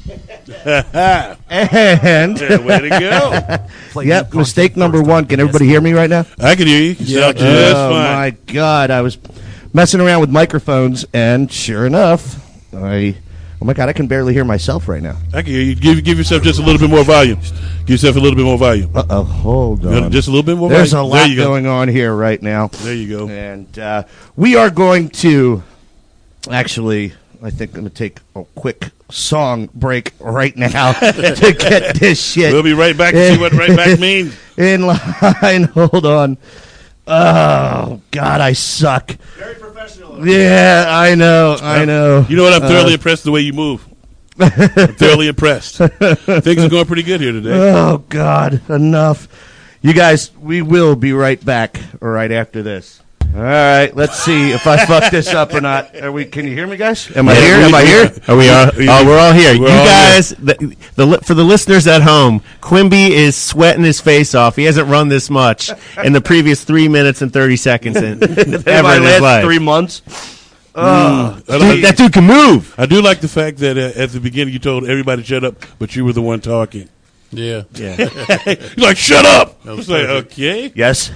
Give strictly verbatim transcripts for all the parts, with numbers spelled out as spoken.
and yeah, way to go. Yep, mistake number one. Can everybody hear me right now? I can hear you. Yeah. Sound just Oh, fine. my God. I was messing around with microphones, and sure enough, I... Oh, my God, I can barely hear myself right now. I can hear you. Give, give yourself just a little bit more volume. Give yourself a little bit more volume. Uh-oh, hold on. Just a little bit more There's volume. a lot There you go. going on here right now. There you go. And uh, we are going to... Actually, I think I'm going to take a quick song break right now to get this shit. We'll be right back to see what right back means. In line. Hold on. Oh, God, I suck. Very professional. Yeah, I know, I know. You know what? I'm thoroughly Uh, impressed the way you move. I'm thoroughly impressed. Things are going pretty good here today. Oh, God, enough. You guys, we will be right back right after this. All right, let's see if I fuck this up or not. Are we? Can you hear me, guys? Am I Yeah, here? we- Am I here? Are we all? Oh, we're all here. We're you all guys, the, the li- for the listeners at home, Quimby is sweating his face off. He hasn't run this much in the previous three minutes and thirty seconds in, ever my in his last life. three months. Oh, I Dude, like, that dude can move. I do like the fact that uh, at the beginning you told everybody to shut up, but you were the one talking. Yeah. Yeah. You're like, shut up! I was like, okay. yes.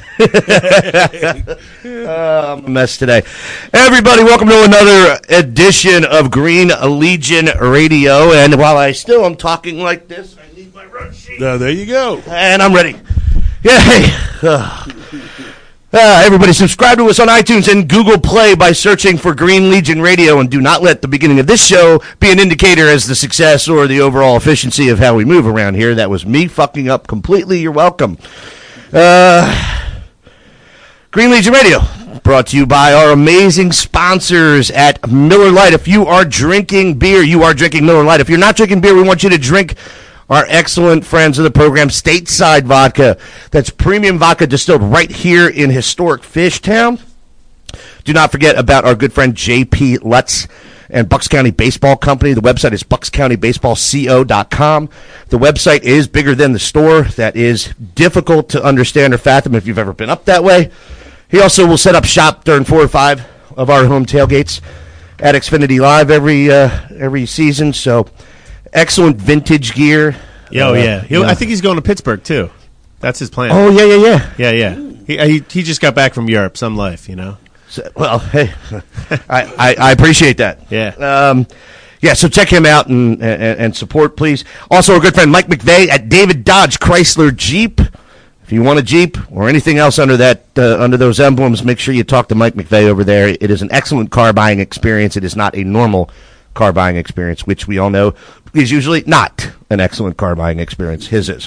uh, I'm a mess today. Everybody, welcome to another edition of Green Legion Radio. And while I still am talking like this, I need my run sheet. Uh, there you go. And I'm ready. Yay! Uh, uh, everybody, subscribe to us on iTunes and Google Play by searching for Green Legion Radio, and do not let the beginning of this show be an indicator as the success or the overall efficiency of how we move around here. That was me fucking up completely. You're welcome. Uh, Green Legion Radio, brought to you by our amazing sponsors at Miller Lite. If you are drinking beer, you are drinking Miller Lite. If you're not drinking beer, we want you to drink our excellent friends of the program, Stateside Vodka. That's premium vodka distilled right here in historic Fishtown. Do not forget about our good friend J P Lutz and Bucks County Baseball Company. The website is bucks county baseball co dot com. The website is bigger than the store. That is difficult to understand or fathom if you've ever been up that way. He also will set up shop during four or five of our home tailgates at Xfinity Live every uh, every season. So excellent vintage gear. Yo, Uh, yeah. He'll, yeah. I think he's going to Pittsburgh too. That's his plan. Oh, yeah, yeah, yeah. Yeah, yeah. He, he he just got back from Europe. Some life, you know. So, well, hey, I, I, I appreciate that. Yeah. Um, yeah, so check him out and, and, and support, please. Also, our good friend Mike McVeigh at David Dodge Chrysler Jeep. If you want a Jeep or anything else under that uh, under those emblems, make sure you talk to Mike McVeigh over there. It is an excellent car buying experience. It is not a normal car buying experience, which we all know is usually not an excellent car buying experience. His is.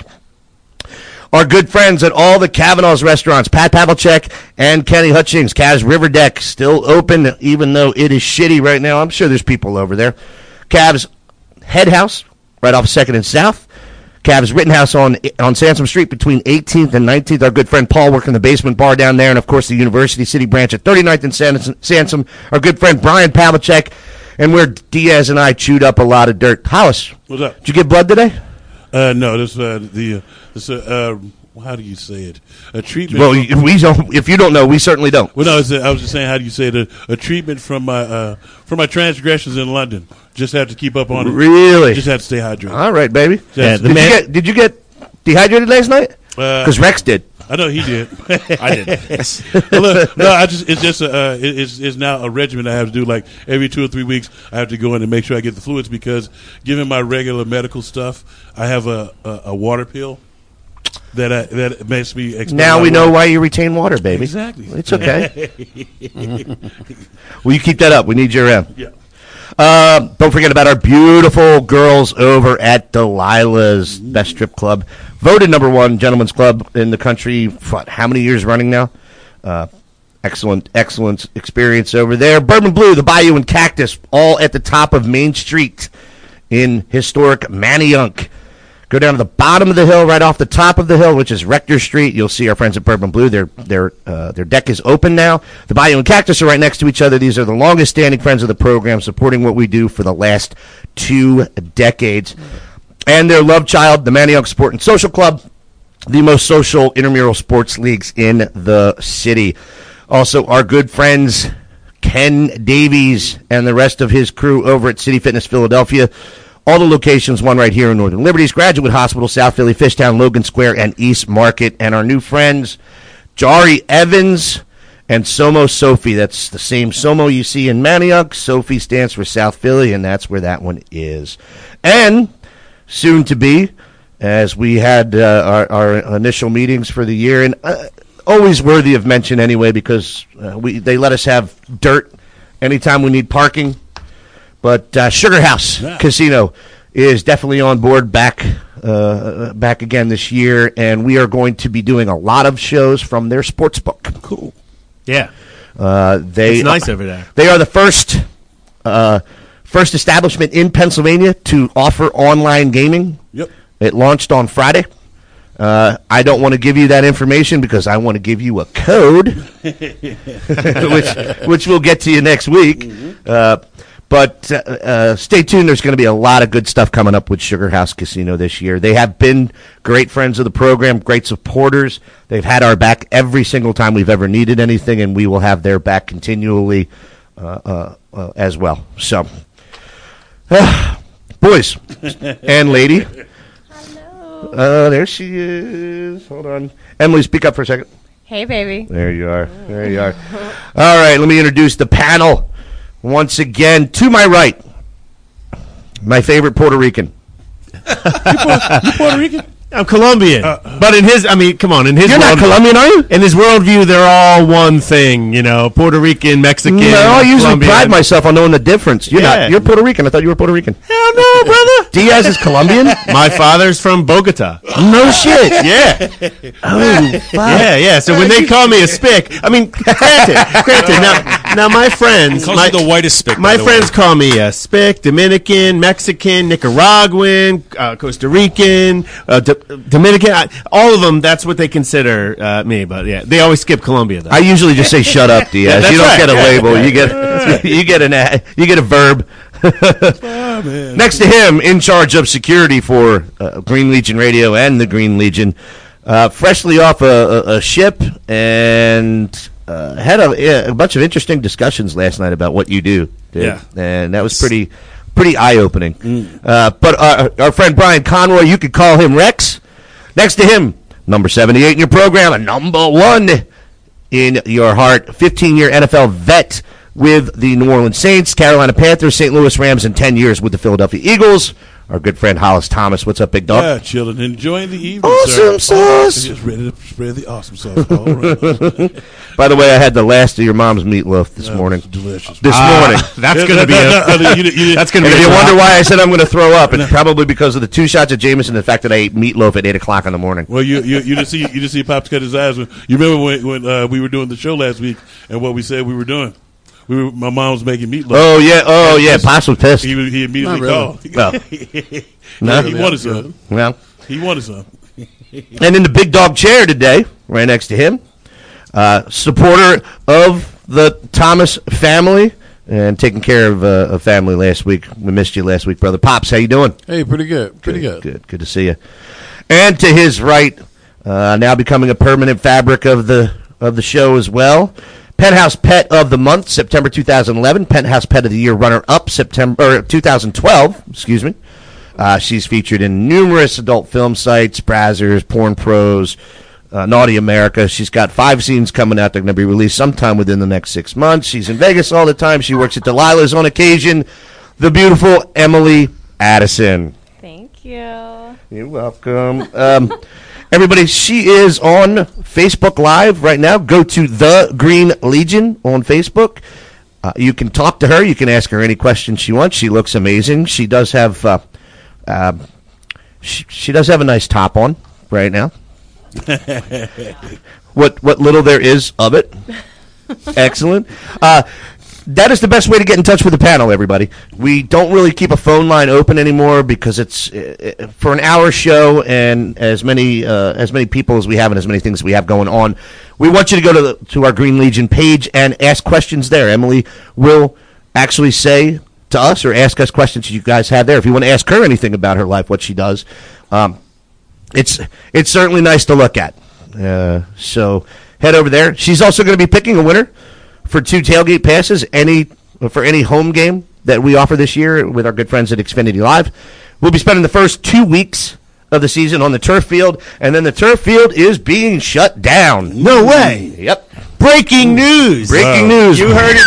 Our good friends at all the Kavanaugh's restaurants, Pat Pavlicek and Kenny Hutchings. Cavs River Deck still open, even though it is shitty right now. I'm sure there's people over there. Cavs Head House, right off second and South. Cavs Rittenhouse on on Sansom Street between eighteenth and nineteenth. Our good friend Paul working the basement bar down there. And, of course, the University City branch at thirty-ninth and Sansom. Our good friend Brian Pavlicek, and where Diaz and I chewed up a lot of dirt. Hollis, What's up? did you get blood today? Uh, no, this uh, the uh, this uh, uh, how do you say it? A treatment. Well, from- we don't. If you don't know, we certainly don't. well, no, I was, I was just saying, how do you say it? A, a treatment from my uh, from my transgressions in London. Just have to keep up on it. Really? Just have to stay hydrated. All right, baby. Yeah, Just- the Did man- you get Did you get dehydrated last night? Uh, Because Rex did. I know he did. I did. Well, look, no, I just it's just a, uh, it, it's it's now a regimen I have to do. Like every two or three weeks, I have to go in and make sure I get the fluids because, given my regular medical stuff, I have a a, a water pill that I, that makes me. expend Now my we know water. why you retain water, baby. Exactly. It's okay. Will you keep that up? We need you around. Yeah. Uh, don't forget about our beautiful girls over at Delilah's Best Strip Club. Voted number one gentleman's club in the country, what, how many years running now? Uh, excellent, excellent experience over there. Bourbon Blue, the Bayou and Cactus, all at the top of Main Street in historic Manayunk. Go down to the bottom of the hill, right off the top of the hill, which is Rector Street. You'll see our friends at Bourbon Blue. Their their uh, their deck is open now. The Bayou and Cactus are right next to each other. These are the longest-standing friends of the program, supporting what we do for the last two decades. And their love child, the Manayunk Sport and Social Club, the most social intramural sports leagues in the city. Also, our good friends Ken Davies and the rest of his crew over at City Fitness Philadelphia. All the locations, one right here in Northern Liberties, Graduate Hospital, South Philly, Fishtown, Logan Square, and East Market. And our new friends, Jari Evans and Somo Sophie. That's the same Somo you see in Manioc. Sophie stands for South Philly, and that's where that one is. And soon to be, as we had uh, our, our initial meetings for the year, and uh, always worthy of mention anyway, because uh, we they let us have dirt anytime we need parking. But uh, Sugar House yeah. Casino is definitely on board back uh, back again this year, and we are going to be doing a lot of shows from their sports book. Cool. Yeah. Uh, they it's nice uh, over there. They are the first uh, first establishment in Pennsylvania to offer online gaming. Yep. It launched on Friday. Uh, I don't want to give you that information because I want to give you a code, which which we'll get to you next week. Mm-hmm. Uh, but uh, uh, stay tuned. There's going to be a lot of good stuff coming up with Sugar House Casino this year. They have been great friends of the program, great supporters. They've had our back every single time we've ever needed anything, and we will have their back continually uh, uh, uh, as well. So, uh, boys and lady. Uh, there she is. Hold on. Emily, speak up for a second. Hey, baby. There you are. There you are. All right, let me introduce the panel once again. To my right, my favorite Puerto Rican. you, Puerto, you Puerto Rican? I'm Colombian. Uh, but in his, I mean, come on. In his You're world, not Colombian, are you? In his worldview, they're all one thing, you know, Puerto Rican, Mexican, No, I usually Colombian. pride myself on knowing the difference. You're Yeah. not. You're Puerto Rican. I thought you were Puerto Rican. Hell no, brother. Diaz is Colombian? My father's from Bogota. No shit. Yeah. Oh, fuck. Yeah, yeah. So when they call me a spick, I mean, granted, granted. Now, now my friends, Calls my, you the whitest spick. my by the friends way. call me a spick, Dominican, Mexican, Nicaraguan, uh, Costa Rican, uh, D- Dominican. I, all of them, that's what they consider uh, me. But yeah, they always skip Colombia though. I usually just say "shut up," Diaz. That's you don't right. get a Yeah. label. You get you get an a, you get a verb. Oh, man. Next to him, in charge of security for uh, Green Legion Radio and the Green Legion, uh, freshly off a, a, a ship, and uh, had a, a bunch of interesting discussions last night about what you do. Dude. Yeah. And that was pretty pretty eye opening. Mm. Uh, but our, our friend Brian Conroy, you could call him Rex. Next to him, number seventy-eight in your program, a number one in your heart, fifteen-year N F L vet with the New Orleans Saints, Carolina Panthers, Saint Louis Rams, and ten years with the Philadelphia Eagles. Our good friend Hollis Thomas. What's up, big dog? Yeah, chilling, enjoying the evening. Awesome sir. sauce. Just ready to spread the awesome sauce all around. By the way, I had the last of your mom's meatloaf this That morning. was delicious. This Ah, morning. That's going to be a, You did- you did- that's going to And be if a you drop. wonder why I said I'm going to throw up, it's probably because of the two shots of Jameson and the fact that I ate meatloaf at eight o'clock in the morning. Well, you you you just see you just see Pops cut his eyes. When, you remember when when uh, we were doing the show last week and what we said we were doing. We were, my mom was making meatloaf. Oh, yeah. Oh, And yeah. just- Pops was pissed. He was- he immediately Not really. called. Well, no? He wanted some. Well, He wanted some. and in the big dog chair today, right next to him, uh, supporter of the Thomas family and taking care of uh, a family last week. We missed you last week, brother. Pops, how you doing? Hey, pretty good. Pretty good. Good. Good to see you. And to his right, uh, now becoming a permanent fabric of the of the show as well. Penthouse Pet of the Month, September two thousand eleven. Penthouse Pet of the Year runner-up, September or two thousand twelve. Excuse me. Uh, she's featured in numerous adult film sites, Brazzers, Porn Pros, uh, Naughty America. She's got five scenes coming out that are going to be released sometime within the next six months. She's in Vegas all the time. She works at Delilah's on occasion. The beautiful Emily Addison. Thank you. You're welcome. Um, everybody, she is on Facebook Live right now. Go to The Green Legion on Facebook. Uh, you can talk to her. You can ask her any questions she wants. She looks amazing. She does have uh, uh, she, she does have a nice top on right now. what what little there is of it. Excellent. Uh, that is the best way to get in touch with the panel, everybody. We don't really keep a phone line open anymore because it's uh, for an hour show and as many uh, as many people as we have and as many things we have going on. We want you to go to the, to our Green Legion page and ask questions there. Emily will actually say to us or ask us questions you guys have there. If you want to ask her anything about her life, what she does, um, it's it's certainly nice to look at. Uh, so head over there. She's also going to be picking a winner for two tailgate passes any for any home game that we offer this year with our good friends at Xfinity Live. We'll be spending the first two weeks of the season on the turf field, and then the turf field is being shut down. No way. Yep. Breaking news. Breaking news. You heard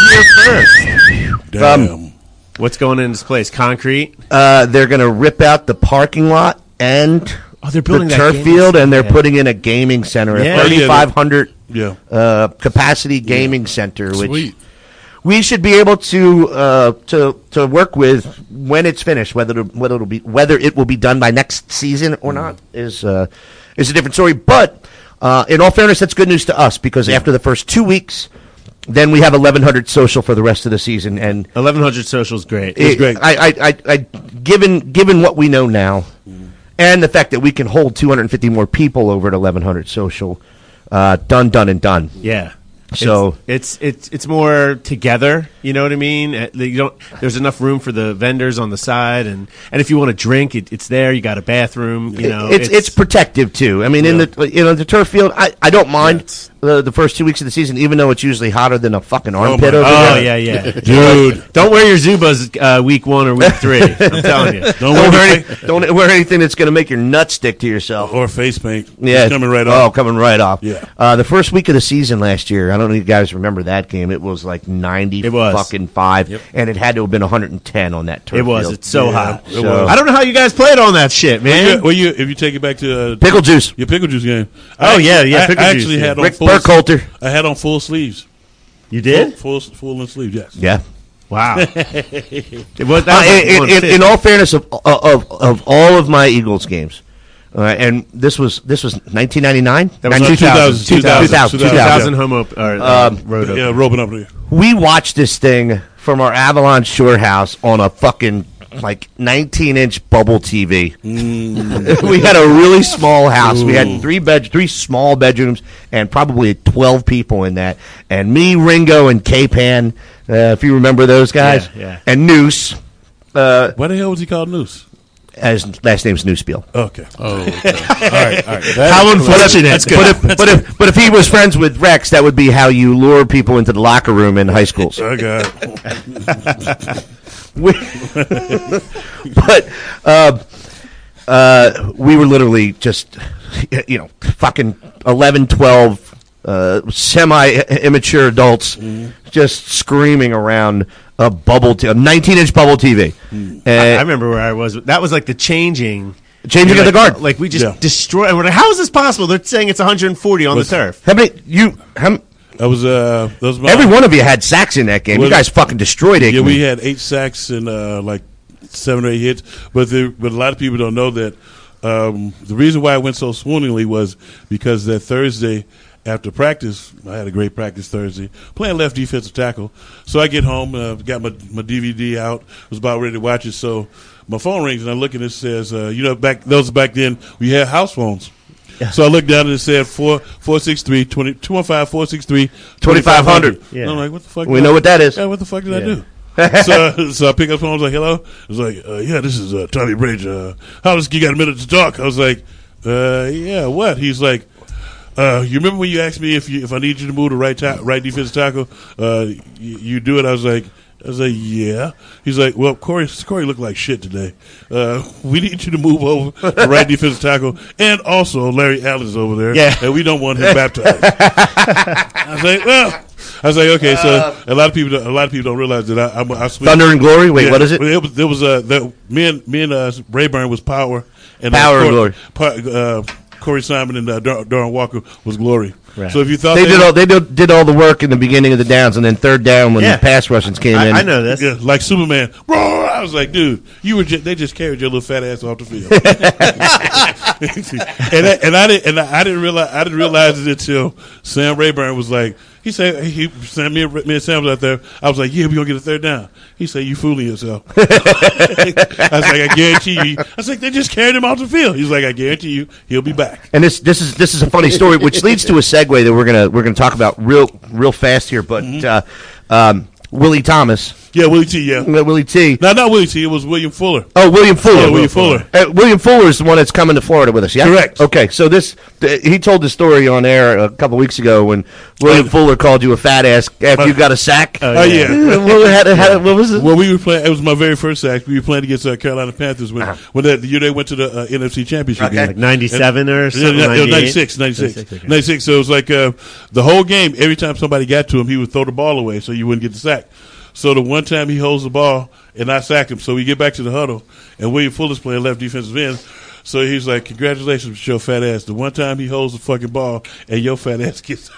it here first. Damn. Um, What's going in this place? Concrete? Uh, they're going to rip out the parking lot and Oh, they're building the that turf gaming field, and they're center. putting in a gaming center, Yeah. a thirty-five hundred Yeah. uh, capacity gaming center, which Sweet. we should be able to uh, to to work with when it's finished. Whether it, whether it'll be whether it will be done by next season or not is uh, is a different story. But uh, in all fairness, that's good news to us because after the first two weeks, then we have eleven hundred social for the rest of the season, and eleven hundred social's great. it, great. I, I, I, I, given given what we know now, and the fact that we can hold two hundred fifty more people over at eleven hundred social, uh, done, done, and done. Yeah. So- it's, it's it's it's more together. You know what I mean? Uh, You don't. There's enough room for the vendors on the side, and, and if you want to drink, it, it's there. You got a bathroom. You know, it's, it's protective too. I mean, in the you know the turf field, I, I don't mind it's- the, the first two weeks of the season, even though it's usually hotter than a fucking armpit my- over Oh there. yeah, yeah, Dude. Don't wear your Zubas uh, week one or week three. I'm telling you. Don't Don't worry. wear, any, don't wear anything that's going to make your nuts stick to yourself. Or face paint. Yeah, It's coming right Oh, off. coming right off. Yeah. Uh, the first week of the season last year, I don't know if you guys remember that game. It was like ninety It was. fucking five, and it had to have been one hundred ten on that turf. It was. field. It's so Yeah, hot. it So- was. I don't know how you guys played on that shit, Well, man. you, well, you, if you take it back to uh, Pickle juice. your pickle juice game. Oh, I yeah, actually- yeah, I, pickle I juice, actually yeah. had on Rick full. Burkholder. I had on full sleeves. You did? Full, full, full and sleeves. Yes. Yeah. Wow. it was, Uh, that was like in, in, one in, fifty. in all fairness, of, of of all of my Eagles games, uh, and this was this was nineteen ninety-nine. That was two thousand, two thousand, two thousand, two thousand. two thousand home op- or, uh, Um, road Yeah, opener. roping up there. We watched this thing from our Avalon Shore house on a fucking like nineteen inch bubble T V. We had a really small house. We had three bed, three small bedrooms, and probably twelve people in that. And me, Ringo, and K-Pan, uh, if you remember those guys, Yeah, yeah. and Noose. Uh, Why the hell was he called Noose? as last name's Newspiel. Okay. Oh, okay. all right, all right. That- How unfortunate. But if, but, if, but if he was friends with Rex, that would be how you lure people into the locker room in high schools. I got it. We- but uh, uh, we were literally just, you know, fucking eleven, twelve uh, semi-immature adults just screaming around a bubble, t- a nineteen inch bubble T V. I, Uh, I remember where I was. That was like the changing. Changing like, of the guard. Like we just Yeah. destroyed. we're like, how is this possible? They're saying it's one hundred forty on Was- the turf. How many, you, how, That was uh. That was my, every one of you had sacks in that game. Well, You guys fucking destroyed it. Yeah, we had eight sacks and uh, like seven or eight hits. But the, but a lot of people don't know that um, the reason why it went so swooningly was because that Thursday after practice, I had a great practice Thursday, playing left defensive tackle. So I get home, uh, got my my D V D out, was about ready to watch it. So my phone rings and I look and it says, uh, you know, back those back then we had house phones. So I looked down and it said four four six three twenty two one five four six three twenty five hundred. Yeah. And I'm like, what the fuck? We did know I- what that is. Yeah, what the fuck did I Yeah. do? so, so I pick up the phone. I was like, "Hello." I was like, uh, "Yeah, this is uh, Tommy Bridge. Uh, how does you got a minute to talk?" I was like, uh, "Yeah, what?" He's like, uh, "You remember when you asked me if you if I need you to move to right ta- right defensive tackle? Uh, you, you do it." I was like. I was like, yeah. He's like, well, Corey, Corey looked like shit today. Uh, we need you to move over to right defensive tackle, and also Larry Allen's over there, Yeah. and we don't want him baptized. I was like, well, I was like, okay. So a lot of people, don't- a lot of people don't realize that I, I, I switched. Thunder and Glory? Wait, Yeah, what is it? It was, there was uh, the, me and me and uh, Rayburn was Power, and Power uh, and Glory. Pa- uh, Corey Simon and uh, Dar- Darren Walker was Glory. Right. So if you thought They they, did all they did, did all the work in the beginning of the downs, and then third down when Yeah. the pass rushers came I, in. I know this. yeah, like Superman, roar! I was like, dude, you were just, they just carried your little fat ass off the field, and I, and I didn't and I, I didn't realize I didn't realize it until Sam Rayburn was like, he said he Sam me and, me and Sam was out there. I was like, yeah, we gonna get a third down. He said, you fooling yourself. I was like, I guarantee you. I was like, they just carried him off the field. He's like, I guarantee you, he'll be back. And this this is this is a funny story, which leads to a segue that we're gonna we're gonna talk about real real fast here. But uh, um, Willie Thomas, Yeah, Willie T. Yeah, Uh, Willie T. no, not Willie T. It was William Fuller. Oh, William Fuller. Yeah, William Fuller. Uh, William Fuller is the one that's coming to Florida with us, yeah? Correct. Okay, so this, th- he told the story on air a couple weeks ago when William Uh, Fuller called you a fat ass after you got a sack. Oh yeah. what, had, had, what was it? Well, we were playing. It was my very first sack. We were playing against uh, Carolina Panthers when Uh-huh. when that the year they went to the uh, N F C Championship Okay. game. Like ninety-seven or Yeah, something. yeah, yeah, ninety-eight? ninety-six, ninety-six, ninety-six, okay. ninety-six. So it was like uh, the whole game. Every time somebody got to him, he would throw the ball away so you wouldn't get the sack. So the one time he holds the ball and I sack him, so we get back to the huddle and William Fuller's playing left defensive end. So he's like, "Congratulations, with your fat ass." The one time he holds the fucking ball and your fat ass gets.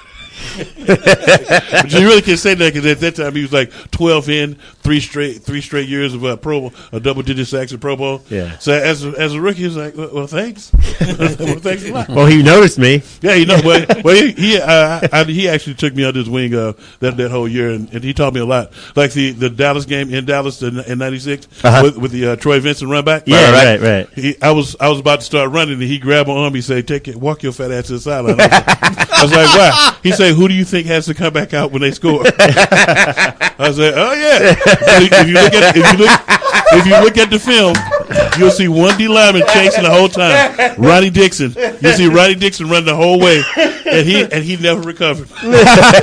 But you really can't say that because at that time he was like twelve in, three straight, three straight years of uh, Pro Bowl, a double digit sacks in Pro Bowl. Yeah. So as a, as a rookie, he was like, "Well, well thanks, well, thanks a lot." Well, he noticed me. Yeah, you know, well, well he he, uh, I, he actually took me under his wing uh, that that whole year, and, and he taught me a lot. Like the, the Dallas game in Dallas in, in ninety-six Uh-huh. with, with the uh, Troy Vincent run back. Yeah, right. right, right. He, I was I was about to start running, and he grabbed my arm. He said, "Take it, walk your fat ass to the sideline." I was like, I was like, "Why?" He said, "Who do you think has to come back out when they score?" I said, "Oh yeah." So if you look at if you look if you look at the film, you'll see one D lineman chasing the whole time. Ronnie Dixon. You'll see Ronnie Dixon running the whole way, and he and he never recovered. He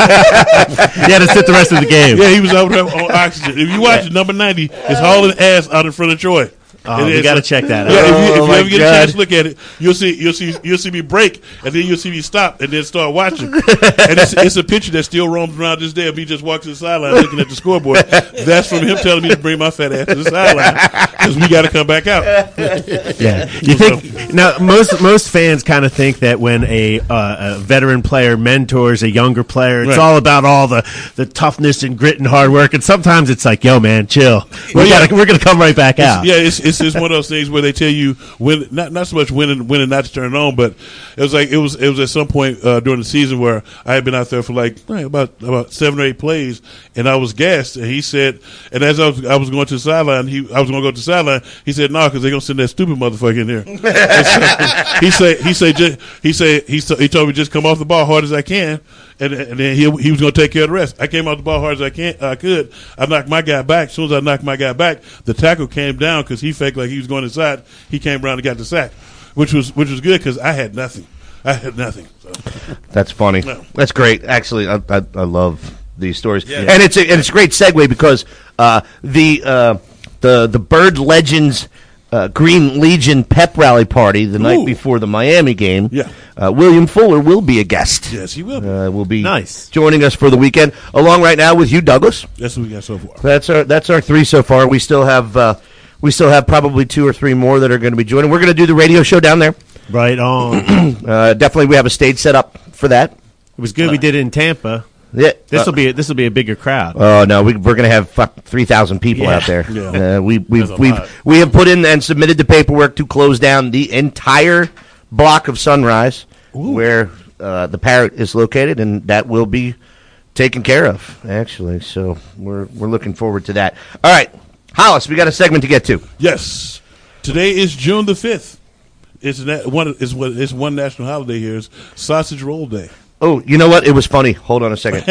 had to sit the rest of the game. Yeah, he was over there on oxygen. If you watch it, number ninety is hauling ass out in front of Troy. Oh, And we it's got to like- check that Yeah, out. if you, if Oh, you my ever get God. a chance to look at it, you'll see you'll see you'll see me break, and then you'll see me stop, and then start watching. And it's, it's a picture that still roams around this day of me just walking to the sideline looking at the scoreboard. That's from him telling me to bring my fat ass to the sideline because we got to come back out. Yeah, you think now most most fans kind of think that when a, uh, a veteran player mentors a younger player, it's Right. all about all the, the toughness and grit and hard work, and sometimes it's like, yo, man, chill. Well, We yeah. gotta, we're gonna come right back out. Yeah, it's, it's it's one of those things where they tell you when not not so much when and when and not to turn it on, but it was like it was it was at some point uh, during the season where I had been out there for like eh, about about seven or eight plays, and I was gassed. And he said, and as I was I was going to the sideline, he I was going to go to the sideline. He said, "No, because they're gonna send that stupid motherfucker in here." And so he said he said just, he said he he told me just come off the ball hard as I can. And, and then he he was going to take care of the rest. I came off the ball hard as I can I could. I knocked my guy back. As soon as I knocked my guy back, the tackle came down because he faked like he was going inside. He came around and got the sack, which was which was good because I had nothing. I had nothing. So. That's funny. No. That's great. Actually, I, I, I love these stories, and it's a, and it's a great segue because uh, the uh, the the Bird Legends uh, Green Legion pep rally party the night Ooh. before the Miami game. Yeah. uh, William Fuller will be a guest. Yes, he will. Uh, will be Nice. joining us for the weekend, along right now with Hugh Douglas. That's what we got so far. That's our that's our three so far. We still have uh, we still have probably two or three more that are going to be joining. We're going to do the radio show down there. Right on. Uh, definitely, we have a stage set up for that. It was good we did it in Tampa. Yeah, This will uh, be this will be a bigger crowd. Oh no, we, we're going to have fuck three thousand people Yeah. out there. Yeah. Uh, we we've That's a we've lot. we have put in and submitted the paperwork to close down the entire block of Sunrise, where uh, the Parrot is located, and that will be taken care of. Actually, so we're we're looking forward to that. All right, Hollis, we got a segment to get to. Yes, today is June the fifth. It's na- one. It's what. It's one national holiday here. It's Sausage Roll Day. Oh, you know what? It was funny. Hold on a second.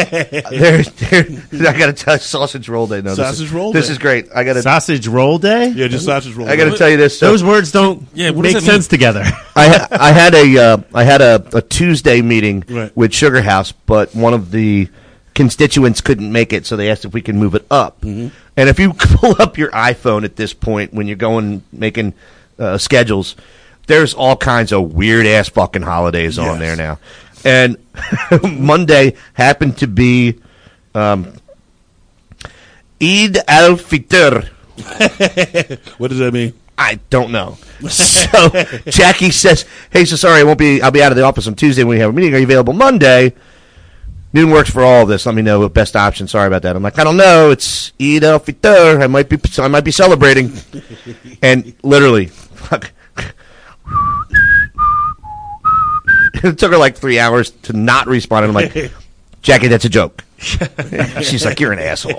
there, there, I got to tell you, sausage roll day. No, this Sausage is, roll This day. is great. I got to. Sausage roll day? Yeah, just sausage roll. I got to Day. tell you this. So Those words don't Yeah, what make does that sense together. I ha- I had a uh, I had a, a Tuesday meeting Right. with Sugar House, but one of the constituents couldn't make it, so they asked if we can move it up. Mm-hmm. And if you pull up your iPhone at this point when you're going making uh, schedules, there's all kinds of weird ass fucking holidays on Yes. there now. And Monday happened to be um, Eid al-Fitr. What does that mean? I don't know. So Jackie says, "Hey, so sorry, I won't be. I'll be out of the office on Tuesday when we have a meeting. Are you available Monday? Noon works for all of this. Let me know what best option. Sorry about that." I'm like, I don't know. It's Eid al Fitr. I might be. I might be celebrating. And literally, fuck. It took her like three hours to not respond. And I'm like, Jackie, that's a joke. She's like, you're an asshole.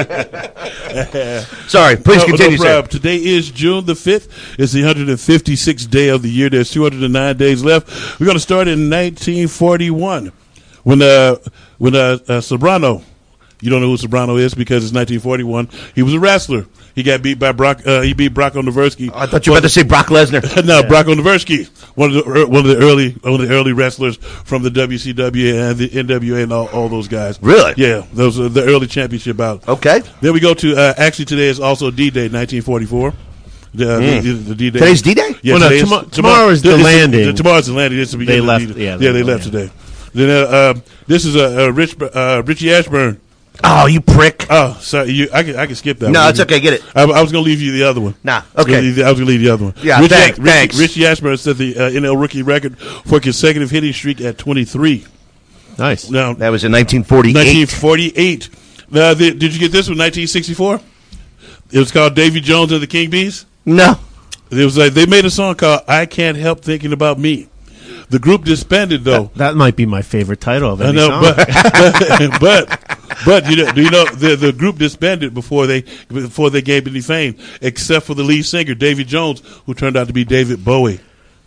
Sorry, please No, continue, no sir. problem. Today is June the fifth. It's the one hundred fifty-sixth day of the year. There's two hundred nine days left. We're going to start in nineteen forty-one when uh, when uh, uh, Sobrano You don't know who Sobrano is because it's nineteen forty-one. He was a wrestler. He got beat by Brock. Uh, he beat Brock Noversky. I thought you were about to say Brock Lesnar. no, yeah. Brock Noversky, one of the one of the early one of the early wrestlers from the W C W and the N W A and all, all those guys. Really? Yeah, those are the early championship bouts. Okay. Then we go to uh, actually today is also D-Day, nineteen forty-four. The, mm. the, the D-Day. Today's D-Day? Yeah, well, no, today tomorrow, is, tomorrow is the it's, landing. It's, tomorrow's the landing. It's the beginning. They left. Of the Yeah, yeah, they, they left yeah. today. Then uh, uh, this is a uh, uh, Rich uh, Richie Ashburn. Oh, you prick. Oh, sorry. You, I can I can skip that. No, one. it's okay. Get it. I, I was going to leave you the other one. Nah, I was gonna okay. leave the- I was going to leave the other one. Yeah, Richie, thanks, Richie, thanks. Richie Ashburn set the uh, N L rookie record for consecutive hitting streak at twenty-three. Nice. Now, That was in nineteen forty-eight. nineteen forty-eight. Now, the, did you get this one? nineteen sixty-four. It was called Davy Jones and the King Bees. No. It was like they made a song called "I Can't Help Thinking About Me." The group disbanded though. That, that might be my favorite title of I any know, song. but, but but you know, do you know the the group disbanded before they before they gained any fame, except for the lead singer Davy Jones, who turned out to be David Bowie.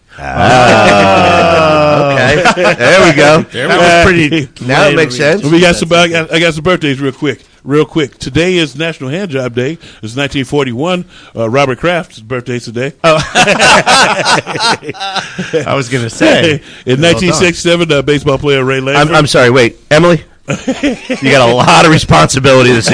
Oh, okay. There we go. that was pretty. Now it makes sense. We got some. I got, I got some birthdays real quick. Real quick. Today is National Hand Job Day. It's nineteen forty-one. Uh, Robert Kraft's birthday today. Oh. I was going to say. In nineteen sixty-seven, uh, baseball player Ray Langford. I'm, I'm sorry. Wait, Emily. You got a lot of responsibility this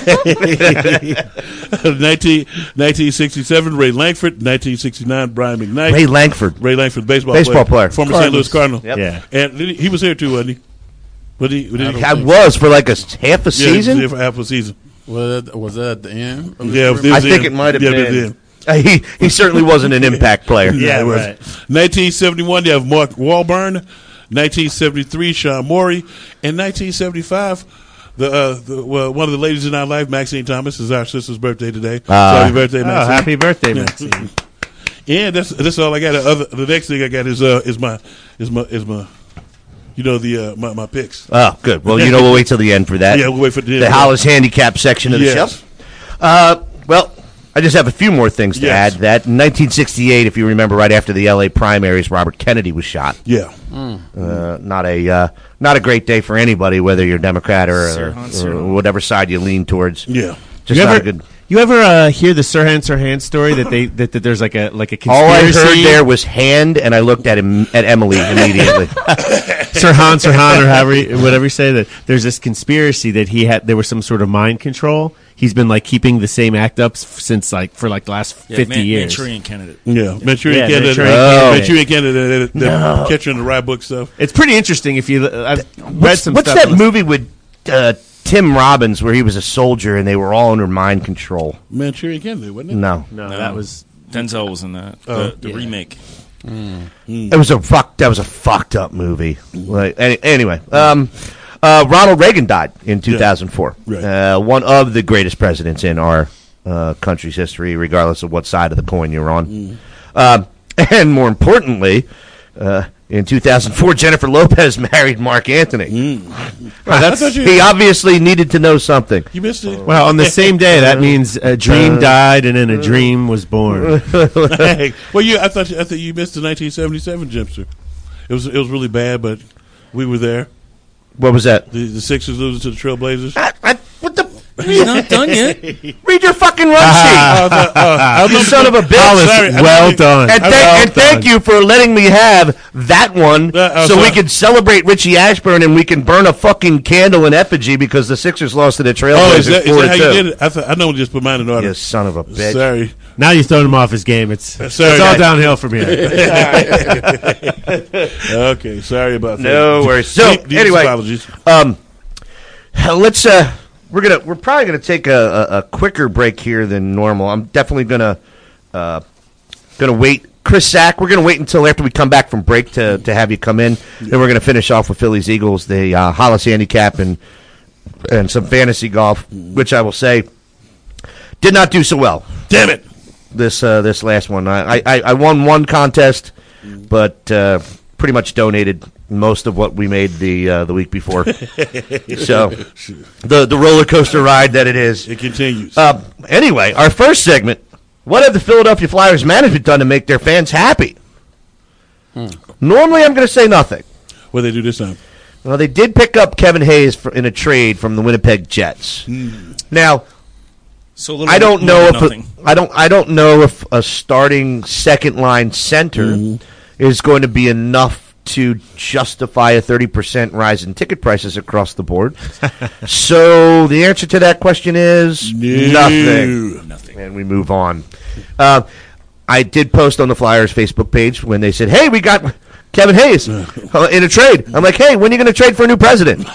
evening. nineteen, nineteen sixty-seven, Ray Langford. nineteen sixty-nine, Brian McKnight. Ray Langford. Ray Langford, baseball, Baseball player. Former Cardinals. Saint Louis Cardinal. Yep. Yeah. And he, he was here too, wasn't he? But he, but he, I was for like a s- half a yeah, he was season. here for half a season. Was that, was that at the end? of his Yeah, career? I was think in. it might have Yeah, it was been. in. Uh, he he certainly wasn't an impact player. Yeah, it was. right. nineteen seventy-one, you have Mark Wahlberg. nineteen seventy-three, Sean Morey. In nineteen seventy-five, the, uh, the well, one of the ladies in our life, Maxine Thomas, is our sister's birthday today. So Uh, happy birthday, Oh, Maxine! happy birthday, Yeah. Maxine. Yeah, that's that's all I got. The, other, the next thing I got is uh is my is my is my you know the uh, my my picks. Oh, good. Well, you know, we'll wait till the end for that. Yeah, we'll wait for the the Hollis handicap section of the Yes. show. Uh, well, I just have a few more things to Yes. add. That in nineteen sixty-eight, if you remember, right after the L A primaries, Robert Kennedy was shot. Yeah, Uh, not a uh, not a great day for anybody, whether you're Democrat or, or, or whatever side you lean towards. yeah. Just you not ever, a good. you ever uh, hear the Sirhan Sirhan story that they that, that there's like a like a All I conspiracy? heard there was hand, and I looked at him at Emily immediately. Sirhan Sirhan or however you- whatever you say, that there's this conspiracy that he had there was some sort of mind control. He's been like keeping the same act ups since like for like the last Yeah, fifty Man- years. Manchurian candidate. Yeah, Manchurian Yeah, Candidate. Manchurian Oh. Candidate. Manchurian Candidate. That, that No. catcher in the rye book stuff. It's pretty interesting if you. I've read What's, some what's stuff. that movie with uh, Tim Robbins where he was a soldier and they were all under mind control? Manchurian Candidate, wasn't it? No, No, No. that was. Denzel was in that. Oh. the the Yeah. remake. it was a fuck. That was a fucked up movie. Like, any, anyway, um, uh, Ronald Reagan died in two thousand four. Right. Uh, one of the greatest presidents in our uh, country's history, regardless of what side of the coin you're on. Um, and more importantly, uh, in two thousand four, Jennifer Lopez married Mark Anthony. I thought you, He obviously needed to know something. you missed it. Well, on the same day, that means a dream died and then a dream was born. Hey, well, you. I thought you, I thought you missed the nineteen seventy-seven Gypster. It was it was really bad, but we were there. What was that? The, the Sixers losing to the Trailblazers. I, I, what the? He's not done yet. Read your fucking run sheet. Oh, the- oh, I You love son the- of a bitch. Hollis, Sorry, I well love- done. And, I- thank, well and thank done. you for letting me have that one, Uh, uh, so we sorry. can celebrate Richie Ashburn and we can burn a fucking candle in effigy because the Sixers lost to the Oh, Trailblazers is that, is four that how to you two. did it? I, th- I know. Just put mine in order. You son of a bitch. Sorry. Now you've thrown him off his game. It's, Sorry, it's all guys. downhill from here. Okay, sorry about that. No worries. So, Deep- deepest anyway, apologies. Um, let's. Uh, we're gonna. We're probably gonna take a, a, a quicker break here than normal. I'm definitely gonna. Uh, gonna wait. Chris Sack, we're gonna wait until after we come back from break to, to have you come in. Then we're gonna finish off with Phillies Eagles, the uh, Hollis handicap, and and some fantasy golf, which I will say did not do so well. Damn it. This uh, this last one, I, I I won one contest, but uh, pretty much donated most of what we made the uh, the week before. So the the roller coaster ride that it is. It continues. Uh, anyway, our first segment. What have the Philadelphia Flyers management done to make their fans happy? Normally, I'm going to say nothing. What they do this time? Well, they did pick up Kevin Hayes for, in a trade from the Winnipeg Jets. Mm. Now, So a little I don't more know than if nothing. a, I don't I don't know if a starting second line center Mm-hmm. is going to be enough to justify a thirty percent rise in ticket prices across the board. So the answer to that question is nothing. Nothing. And we move on. Uh, I did post on the Flyers Facebook page when they said, "Hey, we got Kevin Hayes uh, in a trade." I'm like, "Hey, when are you going to trade for a new president?"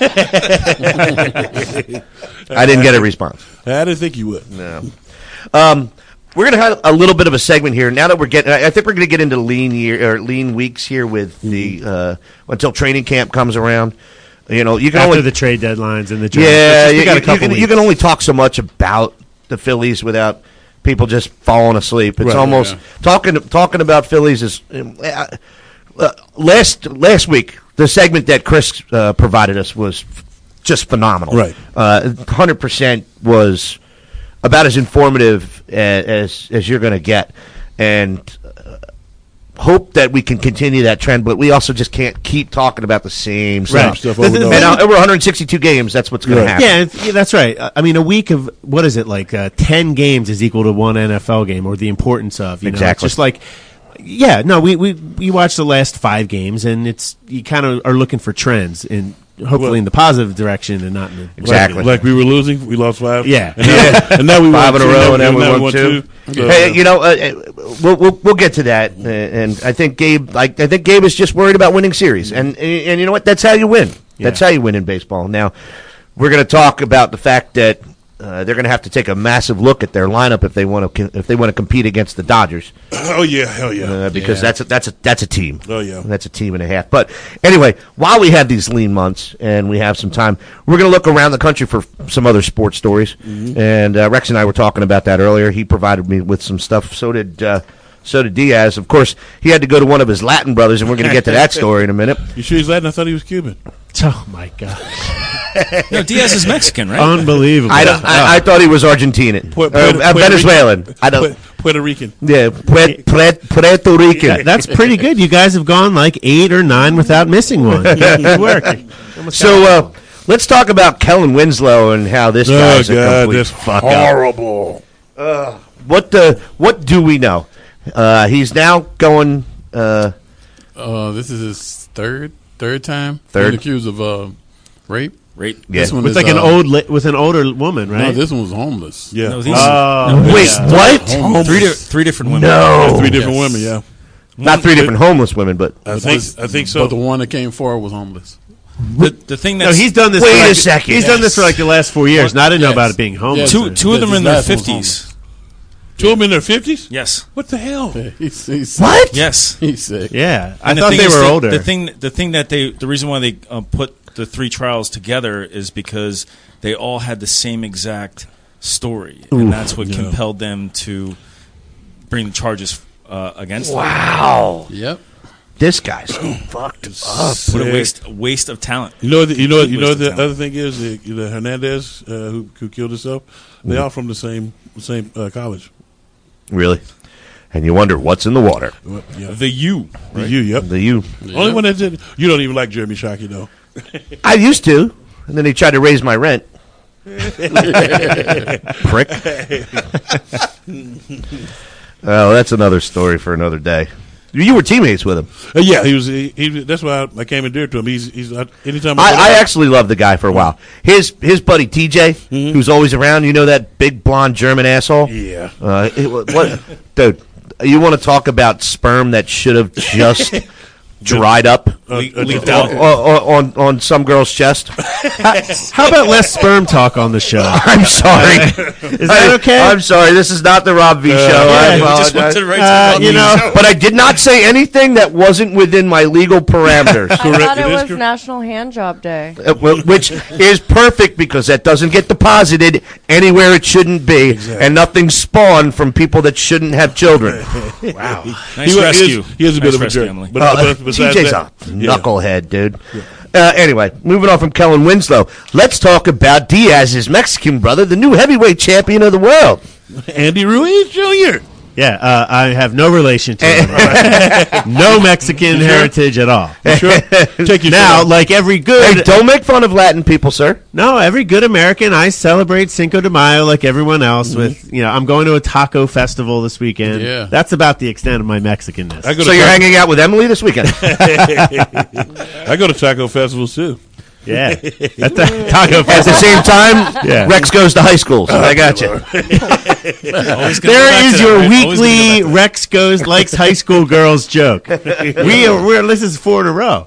I didn't get a response. I didn't think you would. No. Um, we're going to have a little bit of a segment here. Now that we're getting, I think we're going to get into lean year or lean weeks here with the uh, until training camp comes around. You know, you can After only the trade deadlines and the draft. yeah, It's just- we you, got a you couple can, you weeks. can only talk so much about the Phillies without people just falling asleep. It's Right, almost yeah. talking talking about Phillies is uh, uh, last last week. The segment that Chris uh, provided us was f- just phenomenal. Right. uh, one hundred percent was about as informative as as, as you're going to get, and uh, hope that we can continue that trend. But we also just can't keep talking about the same Right. stuff. Stuff The- over the- and And over. uh, over one hundred sixty-two games, that's what's going Right. to happen. Yeah, it's- yeah, that's right. I- I mean, a week of what is it like? Uh, Ten games is equal to one N F L game, or the importance of you know, Exactly. It's just like, yeah, no, we we we watch the last five games, and it's you kind of are looking for trends, and hopefully Well- in the positive direction, and not in the Exactly. Like we were losing, we lost five. Yeah. and now, and now we Five won in a two, row, now- and then we now won two. So, Hey, you know, uh, uh, we'll, we'll we'll get to that, uh, and I think Gabe, like I think Gabe is just worried about winning series, and and you know what? That's how you win. That's Yeah. how you win in baseball. Now, we're going to talk about the fact that uh, they're going to have to take a massive look at their lineup if they want to if they want to compete against the Dodgers, oh yeah, hell yeah. uh, because Yeah. that's a, that's a that's a team. Oh, yeah. that's a team and a half. But anyway, while we have these lean months and we have some time, we're going to look around the country for some other sports stories. Mm-hmm. And uh, Rex and I were talking about that earlier. He provided me with some stuff. So did uh, so did Diaz. Of course, he had to go to one of his Latin brothers, and we're going to get to that story in a minute. You sure he's Latin? I thought he was Cuban. Oh my god, No, Diaz is Mexican, right? unbelievable! I, don't, I, I thought he was Argentinian, Pu- uh, Puerto- uh, Puerto Venezuelan. I don't. Pu- Puerto Rican. Yeah, Puerto, Puerto Rican. Yeah, that's pretty good. You guys have gone like eight or nine without missing one. Good work. So uh, let's talk about Kellen Winslow and how this Oh guy's a God, complete that's fuck up. horrible. What the? What do we know? Uh, he's now going. Uh, Uh, this is his third third time Third. being accused of uh, rape. Rape. yeah. This one With is, like an uh, old li- with an older woman, right? No, this one was homeless. Yeah. No, these, Oh, no, Wait, these- what? Homeless. Three, di- three different women. No, Three different Yes. women. Yeah. not three different homeless women, but I But think. this- I think so. But the one that came forward was homeless. The, the thing no, that's he's done this. Wait for a like, second. He's done this for like the last four years. What? And I didn't know Yes. about it being homeless. two two of them are in His their last one was fifties. Two of them in their fifties. Yes. What the hell? He's, he's what? Yes. He's sick. Yeah, I And the thought thing they is were that- older. The thing, the thing that they, the reason why they uh, put the three trials together is because they all had the same exact story, and that's what Yeah. compelled them to bring the charges uh, against them. Wow, Yep. this guy's fucked up. What a waste, a waste of talent. You know. The, you know. You know. Waste The of talent. other thing is the, the Hernandez uh, who, who killed himself. They Mm. all from the same same uh, college. Really? And you wonder what's in the water. Well, yeah. The U. The U. Yep. The you. Only one that did. You don't even like Jeremy Shockey though. I used to, and then he tried to raise my rent. Prick. Oh, that's another story for another day. You were teammates with him. Uh, yeah, he was. He, he that's why I, I came endeared to him. He's. He's. I, anytime I, I, go I there- actually loved the guy for a while. His his buddy T J, who's always around. You know that big blonde German asshole. Yeah. Uh, it, wa- what, dude? You want to talk about sperm that should have just dried up Uh, Le- uh, leaked uh, out. on, on on some girl's chest? How about less sperm talk on the show? I'm sorry. Is that okay? I'm sorry. This is not the Rob V show. I yeah, We just went apologize. to the right Uh, to the you know, But I did not say anything that wasn't within my legal parameters. I thought It it is was correct. National Hand Job Day. Uh, well, which is perfect because that doesn't get deposited anywhere it shouldn't be, and nothing spawned from people that shouldn't have children. Wow. Nice he, was- rescue. He is, he is a bit Nice of a rescue, jerk. Emily. But, Uh, but besides T J's that, a yeah. knucklehead, dude. Uh, anyway, moving on from Kellen Winslow, let's talk about Diaz's Mexican brother, the new heavyweight champion of the world. Andy Ruiz Junior Yeah, uh, I have no relation to it. No Mexican heritage at all. Sure. Take your Now, shirt off. like every good, Hey, don't make fun of Latin people, sir. no, every good American, I celebrate Cinco de Mayo like everyone else. With you know, I'm going to a taco festival this weekend. Yeah. That's about the extent of my Mexicanness. I go So to you're taco, hanging out with Emily this weekend? I go to taco festivals too. Yeah, at the taco At festival. the same time, Yeah. Rex goes to high school. So I got you. Always gonna go back There is to your that, right? Always gonna go weekly back to Rex goes likes high school girls joke. We are, we're this is four in a row.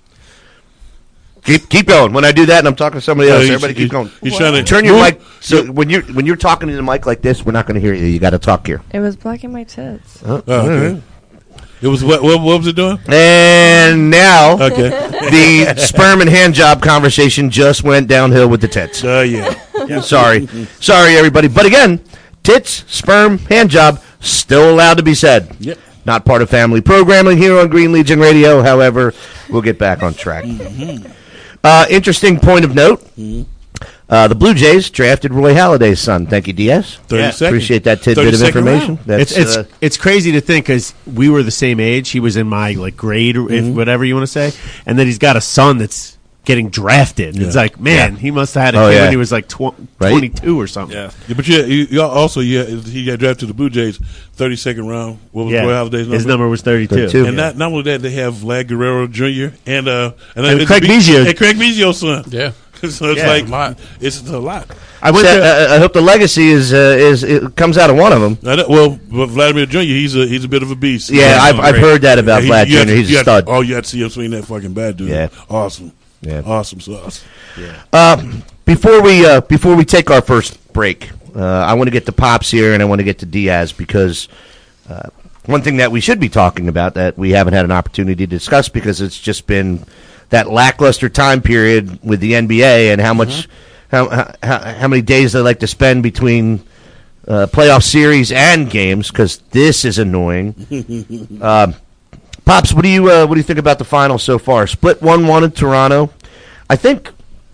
Keep keep going. When I do that, and I'm talking to somebody else, Uh, he's- everybody keep he's- going. He's trying to Turn your move- mic. So when you're when you're talking to the mic like this, we're not going to hear you. You got to talk here. It was blocking my tits. Oh, okay. It was what, what? What was it doing? And now Okay. the sperm and hand job conversation just went downhill with the tits. Uh, yeah. Sorry, sorry, everybody. But again, tits, sperm, hand job still allowed to be said. Yep. Not part of family programming here on Green Legion Radio. However, we'll get back on track. Uh, interesting point of note. Uh, the Blue Jays drafted Roy Halladay's son. Thank you, Diaz. Thirty Yeah. seconds. Appreciate that tidbit of thirty-second information. round. That's, It's it's uh, it's crazy to think because we were the same age. He was in my like grade, or if whatever you want to say, and then he's got a son that's getting drafted. And It's Yeah. like, man, Yeah. he must have had a Oh, kid yeah. when he was like tw- Right? twenty-two or something. Yeah. Yeah, but yeah, you, you also yeah, he got drafted to the Blue Jays, thirty second round. What was Yeah. Roy Halladay's number? His number was thirty-two. thirty-two. And not not only that, they have Vlad Guerrero Junior and uh and, And it's Craig a big- Biggio's- and Craig Biggio's son. Yeah. So it's Yeah. like A lot. It's a lot. I went so, to. uh, I hope the legacy is uh, is it comes out of one of them. I know, well, but Vladimir Junior, he's a he's a bit of a beast. Yeah, I've, I've heard that about He- Vlad you had Junior to- He's you a had to- stud. Oh, you had to see him swing that fucking bat, dude. Yeah. Awesome. Yeah. Awesome sauce. Uh, before we uh, before we take our first break, uh, I want to get to Pops here, and I want to get to Diaz because uh, one thing that we should be talking about that we haven't had an opportunity to discuss because it's just been that lackluster time period with the N B A and how much how, how how many days they like to spend between uh, playoff series and games because this is annoying. uh, Pops, what do you uh, what do you think about the finals so far? Split one one in Toronto. I think,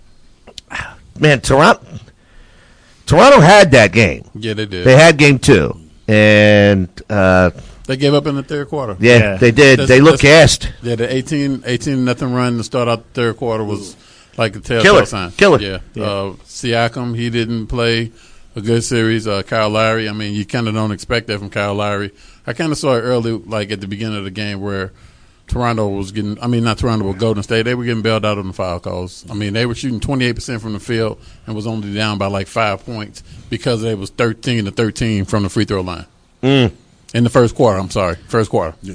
man, Toronto Toronto had that game. Yeah, they did. They had game two, and uh, They gave up in the third quarter. yeah, Yeah. they did. That's- they looked that's- gassed. Yeah, the eighteen, eighteen nothing run to start out the third quarter was like a telltale Killer. sign. Killer. Yeah. Yeah. Uh, Siakam, he didn't play a good series. Uh, Kyle Lowry, I mean, you kind of don't expect that from Kyle Lowry. I kind of saw it early, like at the beginning of the game, where Toronto was getting, I mean, not Toronto, but Golden State, they were getting bailed out on the foul calls. I mean, they were shooting twenty-eight percent from the field and was only down by like five points because they was thirteen to thirteen from the free throw line. Mm. In the first quarter, I'm sorry. First quarter. Yeah.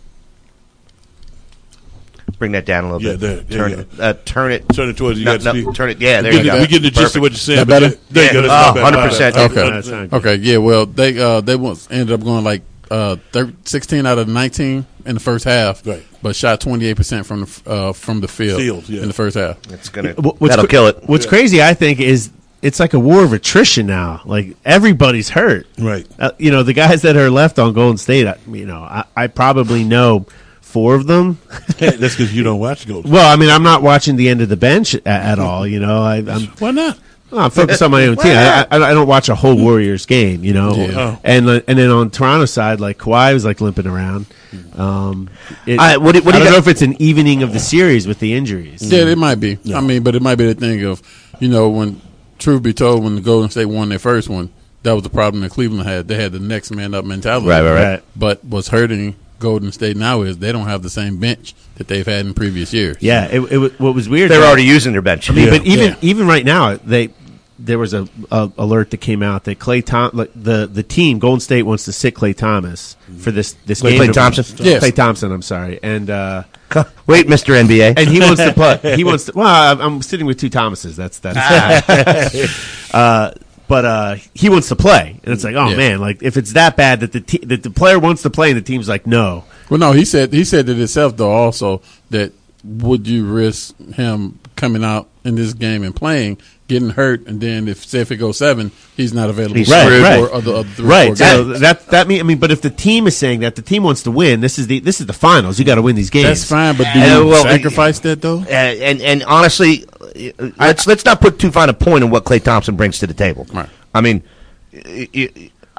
Bring that down a little Yeah, bit. there- there turn you it. Uh, turn it. Turn it towards you. No, got to no, speak. turn it. Yeah, there we you get, go. we get the gist Perfect. of what you're saying. That but better? There you go. Yeah. That's Oh, not bad. one hundred percent. Uh, Okay. uh, That's not good. Okay, yeah, well, they uh, they was, ended up going like uh, thir- sixteen out of nineteen in the first half, Right. but shot twenty-eight percent from the f- uh, from the field, Field, yeah. in the first half. It's gonna. Wh- what's that'll cra- kill it. What's crazy, I think, is it's like a war of attrition now. Like everybody's hurt. Right. Uh, you know, the guys that are left on Golden State. I, you know, I, I probably know four of them. That's because you don't watch Golden. Well, I mean, I'm not watching the end of the bench at, at all. You know, I, I'm Why not? well, I'm focused on my own team. I, I, I don't watch a whole Warriors game. You know, Yeah. Oh. and uh, and then on Toronto's side, like Kawhi was like limping around. Um, it, All right, what do- what do I you don't got- know if it's an evening of the series with the injuries. Yeah, it might be. I mean, but it might be the thing of, you know, when truth be told, when the Golden State won their first one, that was the problem that Cleveland had. They had the next man up mentality. Right, right, right. But what's hurting Golden State now is they don't have the same bench that they've had in previous years. Yeah, it, it, wa- what was weird. They're though- already using their bench. I mean, Yeah. but even Yeah. even right now, they there was a, a alert that came out that Clay Tom like the the team Golden State wants to sit Clay Thomas for this this Clay game. Thompson? Yes. Clay Thompson. I'm sorry, and uh, Wait, Mister N B A. and he wants to play. He wants to. Well, I'm- I'm sitting with two Thomases. That's that's. uh, but uh, he wants to play, and it's like, oh Yeah. man, like if it's that bad that the te- that the player wants to play, and the team's like, no. Well, no, he said he said it himself though. Also, that would you risk him coming out in this game and playing, getting hurt, and then if say if it goes seven, he's not available. He's for Right, three or right. four other, other three or Right. four So games. that that mean I mean, but if the team is saying that the team wants to win, this is the this is the finals. You got to win these games. That's fine, but do Uh, you well, sacrifice that though? Uh, and and honestly, uh, let's let's not put too fine a point on what Klay Thompson brings to the table. Right. I mean, y- y-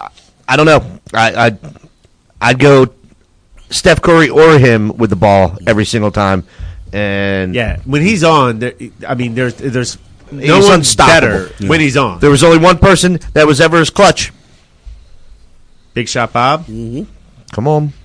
I don't know. I, I I'd go Steph Curry or him with the ball every single time. And Yeah, when he's on, there, I mean, there's there's no He's one unstoppable. better when he's on. there was only one person that was ever as clutch. Big Shot Bob. Come on.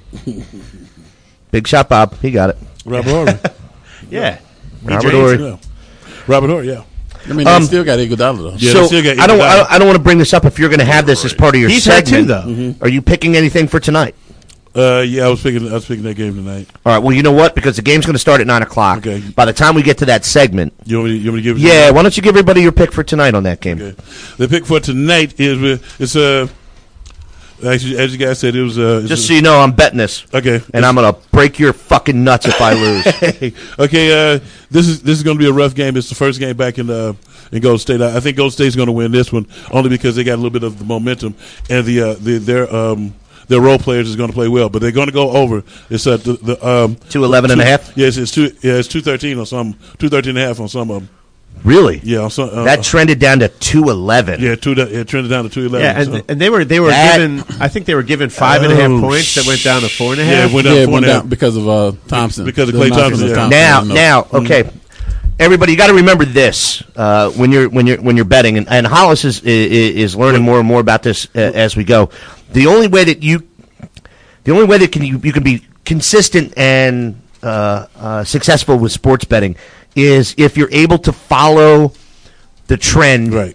Big shot, Bob. He got it. Robert Horry. Yeah, Robert drains Horry. yeah. Robert Horry, yeah. I mean, Um, they still got Iguodala though. Yeah, so they still got I don't. I Iguodala. don't, I don't want to bring this up if you're going to have this as part of your He's hurt too, segment. though. Mm-hmm. Are you picking anything for tonight? Uh, yeah, I was picking. I was picking that game tonight. All right. Well, you know what? Because the game's going to start at nine o'clock. Okay. By the time we get to that segment, You want me to, you want me to give it? yeah. Why don't you give everybody your pick for tonight on that game? Okay. The pick for tonight is with- it's uh, actually as you guys said it was uh, it's Just a- so you know, I'm betting this, okay. and I'm going to break your fucking nuts if I lose. okay, uh, this is this is going to be a rough game. It's the first game back in uh, in Golden State. I, I think Golden State's going to win this one only because they got a little bit of the momentum and the uh, the their um their role players is going to play well, but they're going to go over. It's uh, the, the um Two eleven and a half. Yes, it's two. Yeah, it's two thirteen on some, two thirteen and a half on some of them. Really? Yeah, on some, uh, That trended down to two eleven. yeah, two. Yeah, trended down to two eleven. yeah, and, so. and they were they were That- given. I think they were given five and a half Oh, points that went down to four and a yeah, half. it went Yeah, down it four went and a half. down because of uh, Thompson. Because of The Klay knocking Thompson, of yeah. Now, no. now, okay. Everybody, you got to remember this uh, when you're when you're when you're betting, and, and Hollis is, is is learning more and more about this uh, as we go. The only way that you, the only way that can you, you can be consistent and uh, uh, successful with sports betting is if you're able to follow the trend Right.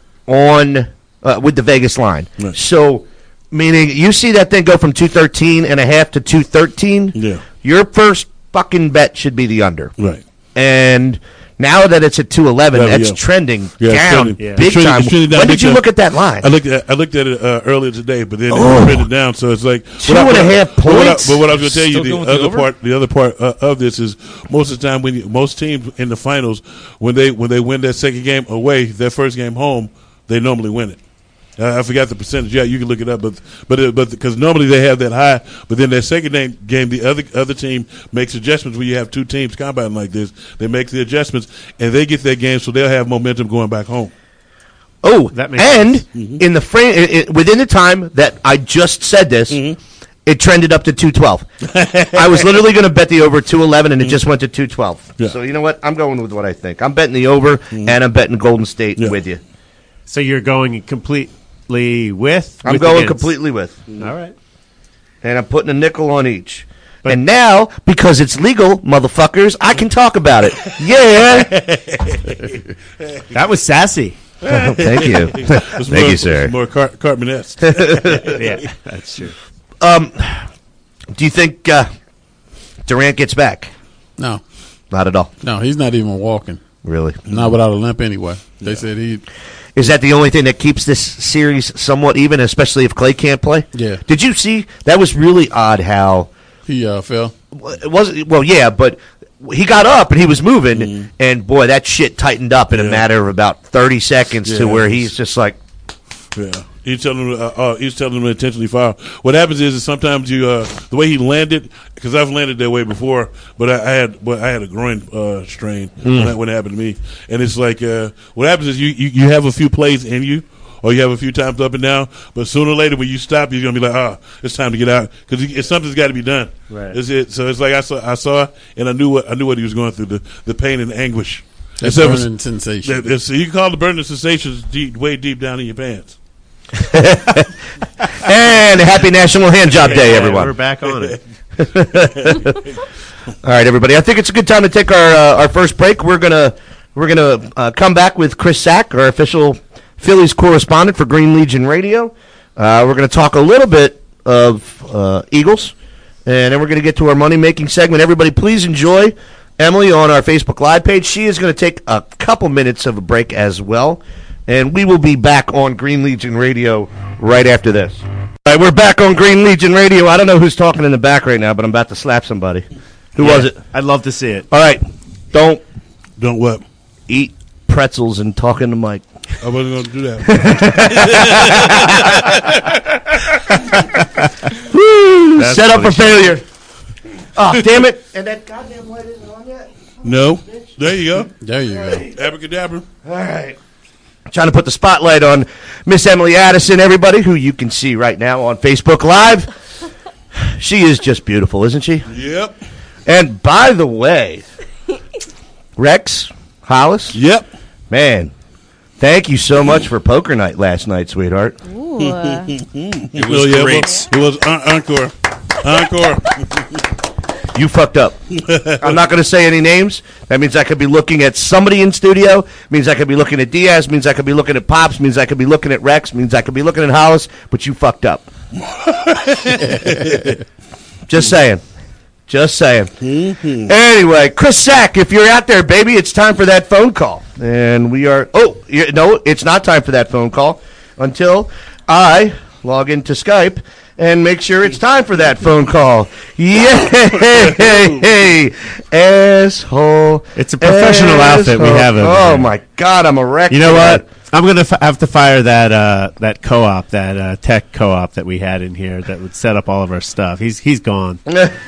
on uh, with the Vegas line. Right. So, meaning you see that thing go from two thirteen and a half to two thirteen. Yeah. Your first fucking bet should be the under. Right. And now that it's at two eleven, Yeah, that's yeah. trending Yeah, it's down trending. Yeah. big It's trending- time. it's trending down When big did you time. look at that line? I looked at I looked at it uh, earlier today, but then Oh. it trended down. So it's like Two what I- and what a I- half but what I- points? But what I was going to tell you, Still the going with the other over? part, the other part uh, of this is most of the time when you, most teams in the finals when they when they win their second game away, their first game home, they normally win it. Uh, I forgot the percentage. Yeah, you can look it up, but but it, but because normally they have that high, but then their second game, game, the other other team makes adjustments. When you have two teams combating like this, they make the adjustments and they get their game, so they'll have momentum going back home. Oh, That makes and sense. in the frame i i within the time that I just said this, Mm-hmm. it trended up to two twelve. I was literally going to bet the over two eleven, and it just went to two twelve. Yeah. So you know what? I'm going with what I think. I'm betting the over, and I'm betting Golden State Yeah. with you. So you're going completely with. I'm with going against. completely with, All right. and I'm putting a nickel on each. And now, because it's legal, motherfuckers, I can talk about it. Yeah. That was sassy. Thank you. It's Thank more, you, sir. It's more Car- Cartman-esque. Yeah, that's true. Do you think uh, Durant gets back? No, Not at all. no, he's not even walking. Really. Not without a limp anyway. They said he. Is that the only thing that keeps this series somewhat even, especially if Clay can't play? Yeah. Did you see? That was really odd how He uh, fell. it wasn't. Well, yeah, but he got up and he was moving, and boy, that shit tightened up in a Yeah. matter of about thirty seconds to Yeah, where it was- he's just like, Yeah, he's telling them. Uh, uh, he's telling them to intentionally foul. What happens is, is sometimes you uh, the way he landed, because I've landed that way before, but I, I had but I had a groin uh, strain when, that, when it happened to me, and it's like uh, what happens is you, you you have a few plays in you. Or you have a few times up and down, but sooner or later when you stop, you're gonna be like, "Ah, it's time to get out," because it's something's got to be done. Right. Is it? So it's like I saw, I saw, and I knew what I knew what he was going through, the, the pain and the anguish. That And so it was- burning sensation. that- it's- you can call the burning sensations deep, way deep down in your pants. and Happy National Hand Job Day, Yeah, everyone. We're back on it. All right, everybody. I think it's a good time to take our uh, our first break. We're gonna we're gonna uh, come back with Chris Sack, our official Phillies correspondent for Green Legion Radio. Uh, we're gonna talk a little bit of uh, Eagles, and then we're gonna get to our money making segment. Everybody, please enjoy Emily on our Facebook Live page. She is gonna take a couple minutes of a break as well, and we will be back on Green Legion Radio right after this. All right, we're back on Green Legion Radio. I don't know who's talking in the back right now, but I'm about to slap somebody. Who was it? I'd love to see it. All right, don't Don't what? eat pretzels and talk in the mic. I wasn't going to do that. Woo! That's Set up for funny. failure. Oh, damn it. And that goddamn light isn't on yet? No. There you go. There you go. Abracadabra. All right. trying to put the spotlight on Miss Emily Addison, everybody, who you can see right now on Facebook Live. She is just beautiful, isn't she? Yep. And by the way, Rex Hollis. Yep. Man, thank you so much for poker night last night, sweetheart. Ooh. It was Oh, yeah, great. It was un- encore. Encore. You fucked up. I'm not going to say any names. That means I could be looking at somebody in studio. Means I could be looking at Diaz. Means I could be looking at Pops. Means I could be looking at Rex. Means I could be looking at Hollis. But you fucked up. Just saying. Just saying. Mm-hmm. Anyway, Chris Sack, if you're out there, baby, it's time for that phone call. And we are... Oh, you- no, it's not time for that phone call until I log into Skype and make sure it's time for that phone call. Yay! Asshole. It's a professional outfit we have over Oh, here. my God, I'm a wreck. You know today. what? I'm going to f- have to fire that uh, that co-op, that uh, tech co-op that we had in here that would set up all of our stuff. He's he's gone.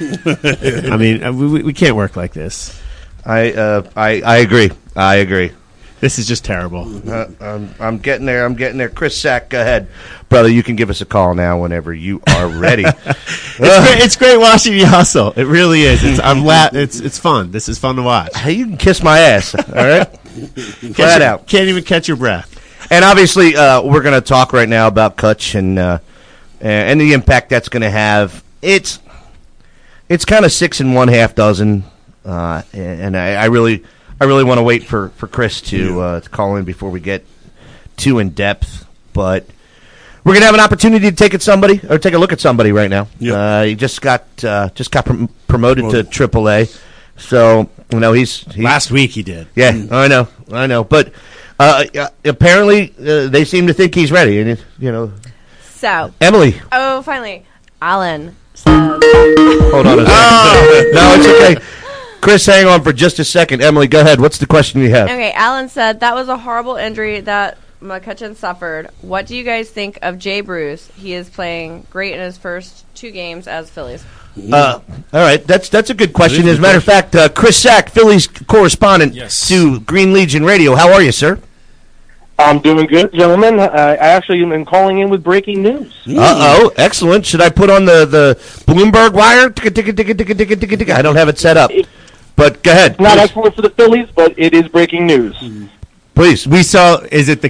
I mean, uh, we, we can't work like this. I, uh, I, I agree. I agree. This is just terrible. Uh, I'm, I'm getting there. I'm getting there. Chris Sack, go ahead. Brother, you can give us a call now whenever you are ready. It's great, it's great watching you hustle. It really is. It's I'm la- It's it's fun. This is fun to watch. Hey, you can kiss my ass, all right? Flat your- out. Can't even catch your breath. And obviously, uh, we're going to talk right now about Kutch and uh, and the impact that's going to have. It's it's kind of six and one half dozen, uh, and I, I really I really want to wait for, for Chris to, uh, to call in before we get too in depth. But we're going to have an opportunity to take at somebody or take a look at somebody right now. Yep. Uh, he just got uh, just got prom- promoted to triple A, so you know he's, he's Last week he did. yeah, I know, I know. But uh, uh, apparently uh, they seem to think he's ready. And, it, you know, So, Emily, oh, finally, Alan says, hold on a second. No, it's okay. Chris, hang on for just a second. Emily, go ahead. What's the question you have? okay, Alan said, that was a horrible injury that McCutcheon suffered. What do you guys think of Jay Bruce? He is playing great in his first two games as Phillies. Uh, all right, that's that's a good question. As a matter of fact, uh, Chris Sack, Phillies correspondent Yes. to Green Legion Radio. How are you, sir? I'm doing good, gentlemen. Uh, I actually am calling in with breaking news. Uh oh, excellent. Should I put on the, the Bloomberg wire? Ticka, ticka, ticka, ticka, ticka, ticka, ticka. I don't have it set up, but go ahead. Not Please. excellent for the Phillies, but it is breaking news. Please We saw. Is it the?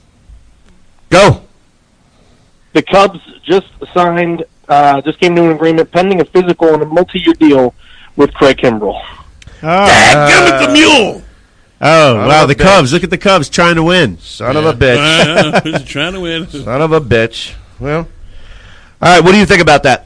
go. The Cubs just signed, uh, just came to an agreement pending a physical and a multi-year deal with Craig Kimbrell. Oh, Give it the mule. oh Son wow! of a The bitch. Cubs. Look at the Cubs trying to win. Son of a bitch. Uh, he's trying to win. Son of a bitch. Well, all right. What do you think about that?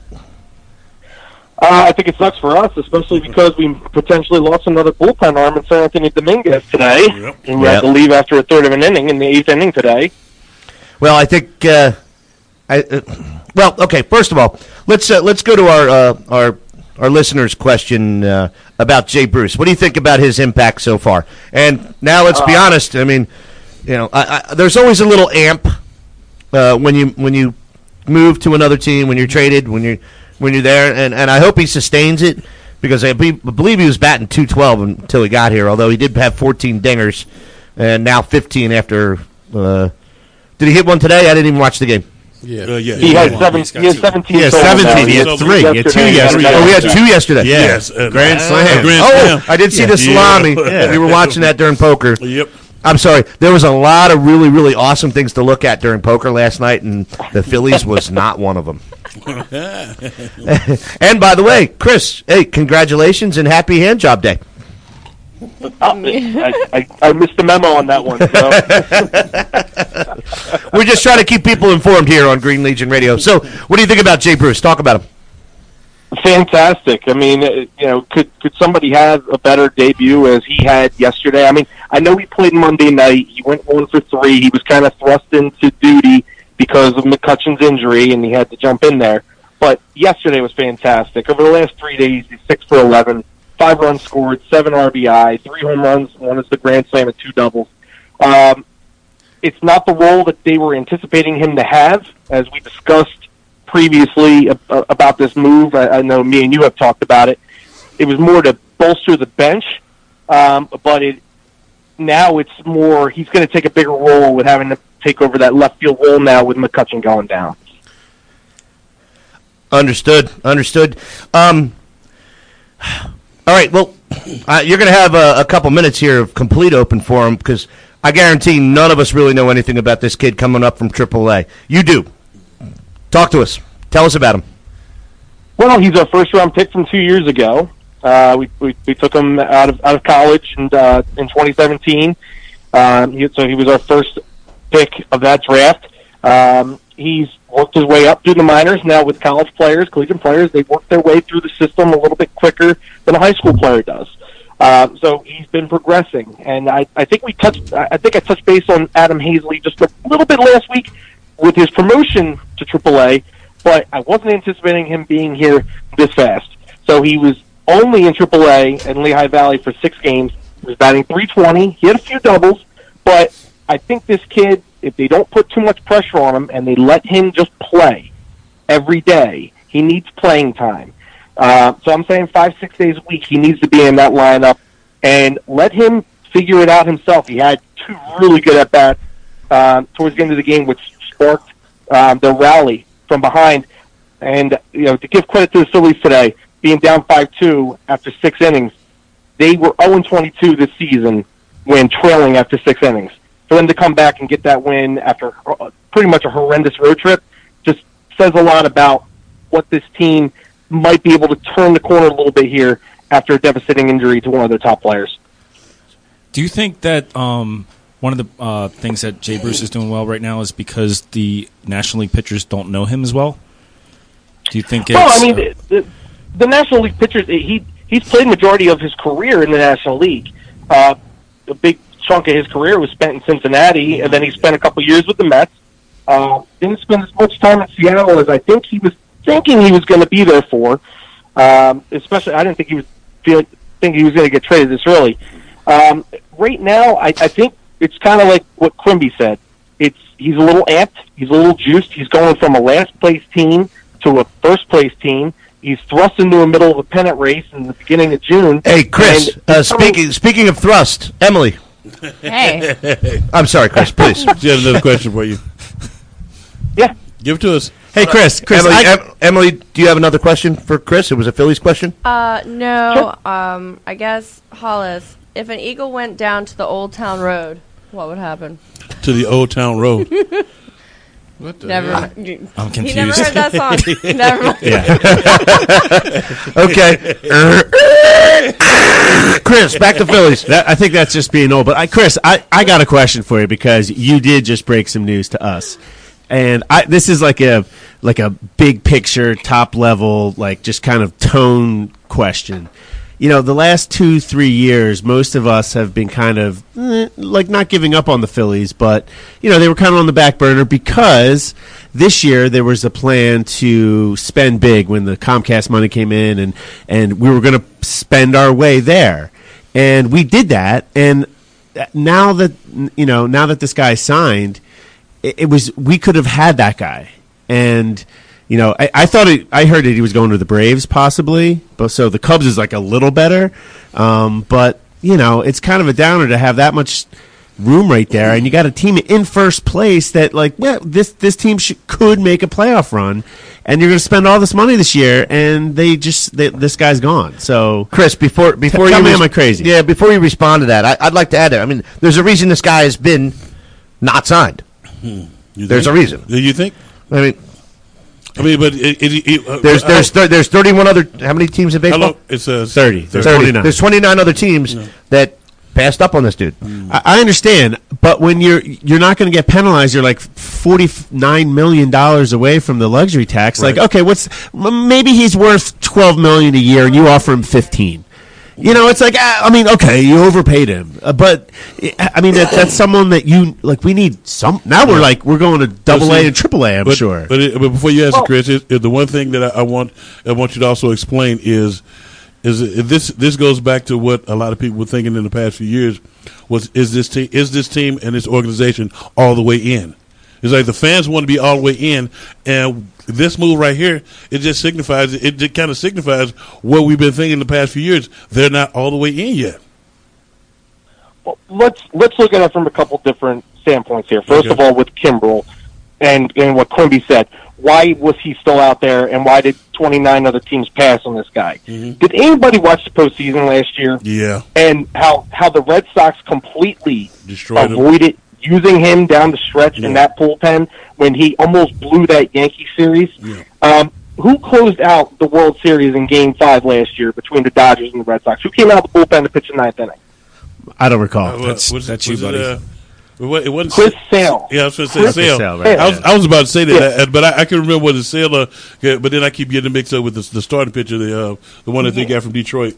Uh, I think it sucks for us, especially because we potentially lost another bullpen arm in San Anthony Dominguez today. Yep. And we Yep. had to leave after a third of an inning in the eighth inning today. Well, I think. Uh, I uh, well, okay. First of all, let's uh, let's go to our uh, our our listeners' question uh, about Jay Bruce. What do you think about his impact so far? And now, let's be honest. I mean, you know, I, I, there's always a little amp uh, when you when you move to another team, when you're traded, when you're when you're there, and, and I hope he sustains it because I be, believe he was batting two twelve until he got here. Although he did have fourteen dingers, and now fifteen after. Uh, did he hit one today? I didn't even watch the game. Yeah, Uh, yeah. He yeah. had seven. He's got He had two. seventeen. He had total now. seventeen. He had So three. He had two yesterday. yesterday. Oh, we had two yesterday. Yeah. Yes, uh, Grand uh, slam. Grand Oh, slam. I did see the Yeah. salami. Yeah. We were watching that during poker. Yep. I'm sorry. There was a lot of really, really awesome things to look at during poker last night, and the Phillies was not one of them. And by the way, Chris, hey, congratulations and happy hand job day. Oh, I, I, I missed the memo on that one. So. We're just trying to keep people informed here on Green Legion Radio. So, what do you think about Jay Bruce? Talk about him. Fantastic. I mean, uh, you know, could could somebody have a better debut as he had yesterday? I mean, I know he played Monday night. He went one for three. He was kind of thrust into duty because of McCutcheon's injury, and he had to jump in there. But yesterday was fantastic. Over the last three days, he's six for eleven, five runs scored, seven R B I, three home runs, one is the grand slam, and two doubles. Um, it's not the role that they were anticipating him to have, as we discussed previously ab- about this move. I, I know me and you have talked about it. It was more to bolster the bench, um, but it now it's more he's going to take a bigger role with having to take over that left field role now with McCutchen going down. Understood. Understood. Um, all right. Well, uh, you're going to have a, a couple minutes here of complete open forum because I guarantee none of us really know anything about this kid coming up from triple A. You do. Talk to us. Tell us about him. Well, he's our first round pick from two years ago. Uh, we, we we took him out of out of college and uh, in twenty seventeen. Um, he, so he was our first pick of that draft. Um, he's worked his way up through the minors. Now with college players, collegiate players, they work their way through the system a little bit quicker than a high school player does. Uh, so he's been progressing, and I, I think we touched. I think I touched base on Adam Hazley just a little bit last week with his promotion to triple A, but I wasn't anticipating him being here this fast. So he was only in triple A in Lehigh Valley for six games. He was batting three twenty. He had a few doubles, but I think this kid, if they don't put too much pressure on him and they let him just play every day, he needs playing time. Uh, so I'm saying five, six days a week, he needs to be in that lineup and let him figure it out himself. He had two really good at-bats uh, towards the end of the game, which sparked um, the rally from behind. And, you know, to give credit to the Phillies today, being down five two after six innings, they were oh twenty-two this season when trailing after six innings. For them to come back and get that win after pretty much a horrendous road trip just says a lot about what this team might be able to turn the corner a little bit here after a devastating injury to one of their top players. Do you think that um, one of the uh, things that Jay Bruce is doing well right now is because the National League pitchers don't know him as well? Do you think it's... Well, I mean, the, the, the National League pitchers, he he's played majority of his career in the National League. Uh, a big chunk of his career was spent in Cincinnati, and then he spent a couple years with the Mets. Uh, didn't spend as much time in Seattle as I think he was thinking he was going to be there for. Um, especially, I didn't think he was feel, think he was going to get traded this early. Um, right now, I, I think it's kind of like what Quimby said. It's he's a little amped, he's a little juiced. He's going from a last place team to a first place team. He's thrust into the middle of a pennant race in the beginning of June. Hey, Chris. Uh, speaking speaking of thrust, Emily. Hey. I'm sorry, Chris. Please. She has another question for you. Yeah. Give it to us. Hey, Chris. Chris, Emily, I, em- Emily, do you have another question for Chris? It was a Phillies question. Uh, no. Um, I guess Hollis. If an eagle went down to the Old Town Road, what would happen? To the Old Town Road. What the Never. hell? mind. I'm confused. He never heard that song. Never mind. Okay. Chris, back to Phillies. that, I think that's just being old. But I, Chris, I, I got a question for you because you did just break some news to us, and I this is like a like a big picture, top level, like just kind of tone question. You know, the last two, three years, most of us have been kind of, eh, like, not giving up on the Phillies, but, you know, they were kind of on the back burner because this year there was a plan to spend big when the Comcast money came in, and, and we were going to spend our way there. And we did that, and now that, you know, now that this guy signed, it, it was, we could have had that guy. And... You know, I, I thought it, I heard that he was going to the Braves possibly, but so the Cubs is like a little better. Um, but you know, it's kind of a downer to have that much room right there, and you got a team in first place that like, well, this this team sh- could make a playoff run, and you're going to spend all this money this year, and they just they, this guy's gone. So, Chris, before before tell you me, res- am I crazy? Yeah, before you respond to that, I, I'd like to add it. I mean, there's a reason this guy has been not signed. Hmm. You There's think? a reason. Do you think? I mean. I mean, but it, it, it, uh, There's uh, there's thir- there's thirty-one other. How many teams in baseball? hello, it says thirty. There's thirty. twenty-nine. There's twenty-nine other teams No. that passed up on this dude. I, I understand, but when you're you're not going to get penalized, you're like forty-nine million dollars away from the luxury tax. Right. Like, okay, what's m- maybe he's worth twelve million dollars a year, and you offer him fifteen. You know, it's like, ah, I mean, okay, you overpaid him, uh, but I mean that, that's someone that you like. We need some. Now we're like we're going to double A see, and triple A. I'm but, sure. But, it, but before you answer, Chris, it, it, the one thing that I, I want I want you to also explain is is it, this this goes back to what a lot of people were thinking in the past few years was is this team is this team and this organization all the way in? It's like the fans want to be all the way in, and this move right here, it just signifies, it just kind of signifies what we've been thinking the past few years. They're not all the way in yet. well, let's let's look at it from a couple different standpoints here. First Okay. of all, with Kimbrel and and what Quimby said, why was he still out there, and why did twenty-nine other teams pass on this guy? Mhm. Did anybody watch the postseason last year? Yeah, And how how the Red Sox completely destroyed him. avoided using him down the stretch Yeah. in that bullpen when he almost blew that Yankee series. Yeah. Um, who closed out the World Series in Game Five last year between the Dodgers and the Red Sox? Who came out of the bullpen to pitch the ninth inning? I don't recall. Uh, That's- was it- that's was you, it, buddy. uh, it wa- it wasn't Chris Sale. Yeah, I was going to say Chris Sale. Sale, right. I was I was about to say that, Yeah. uh, but I, I can remember what the Sale, uh, yeah, but then I keep getting mixed up with the, the starting pitcher, the uh, the one that they got from Detroit.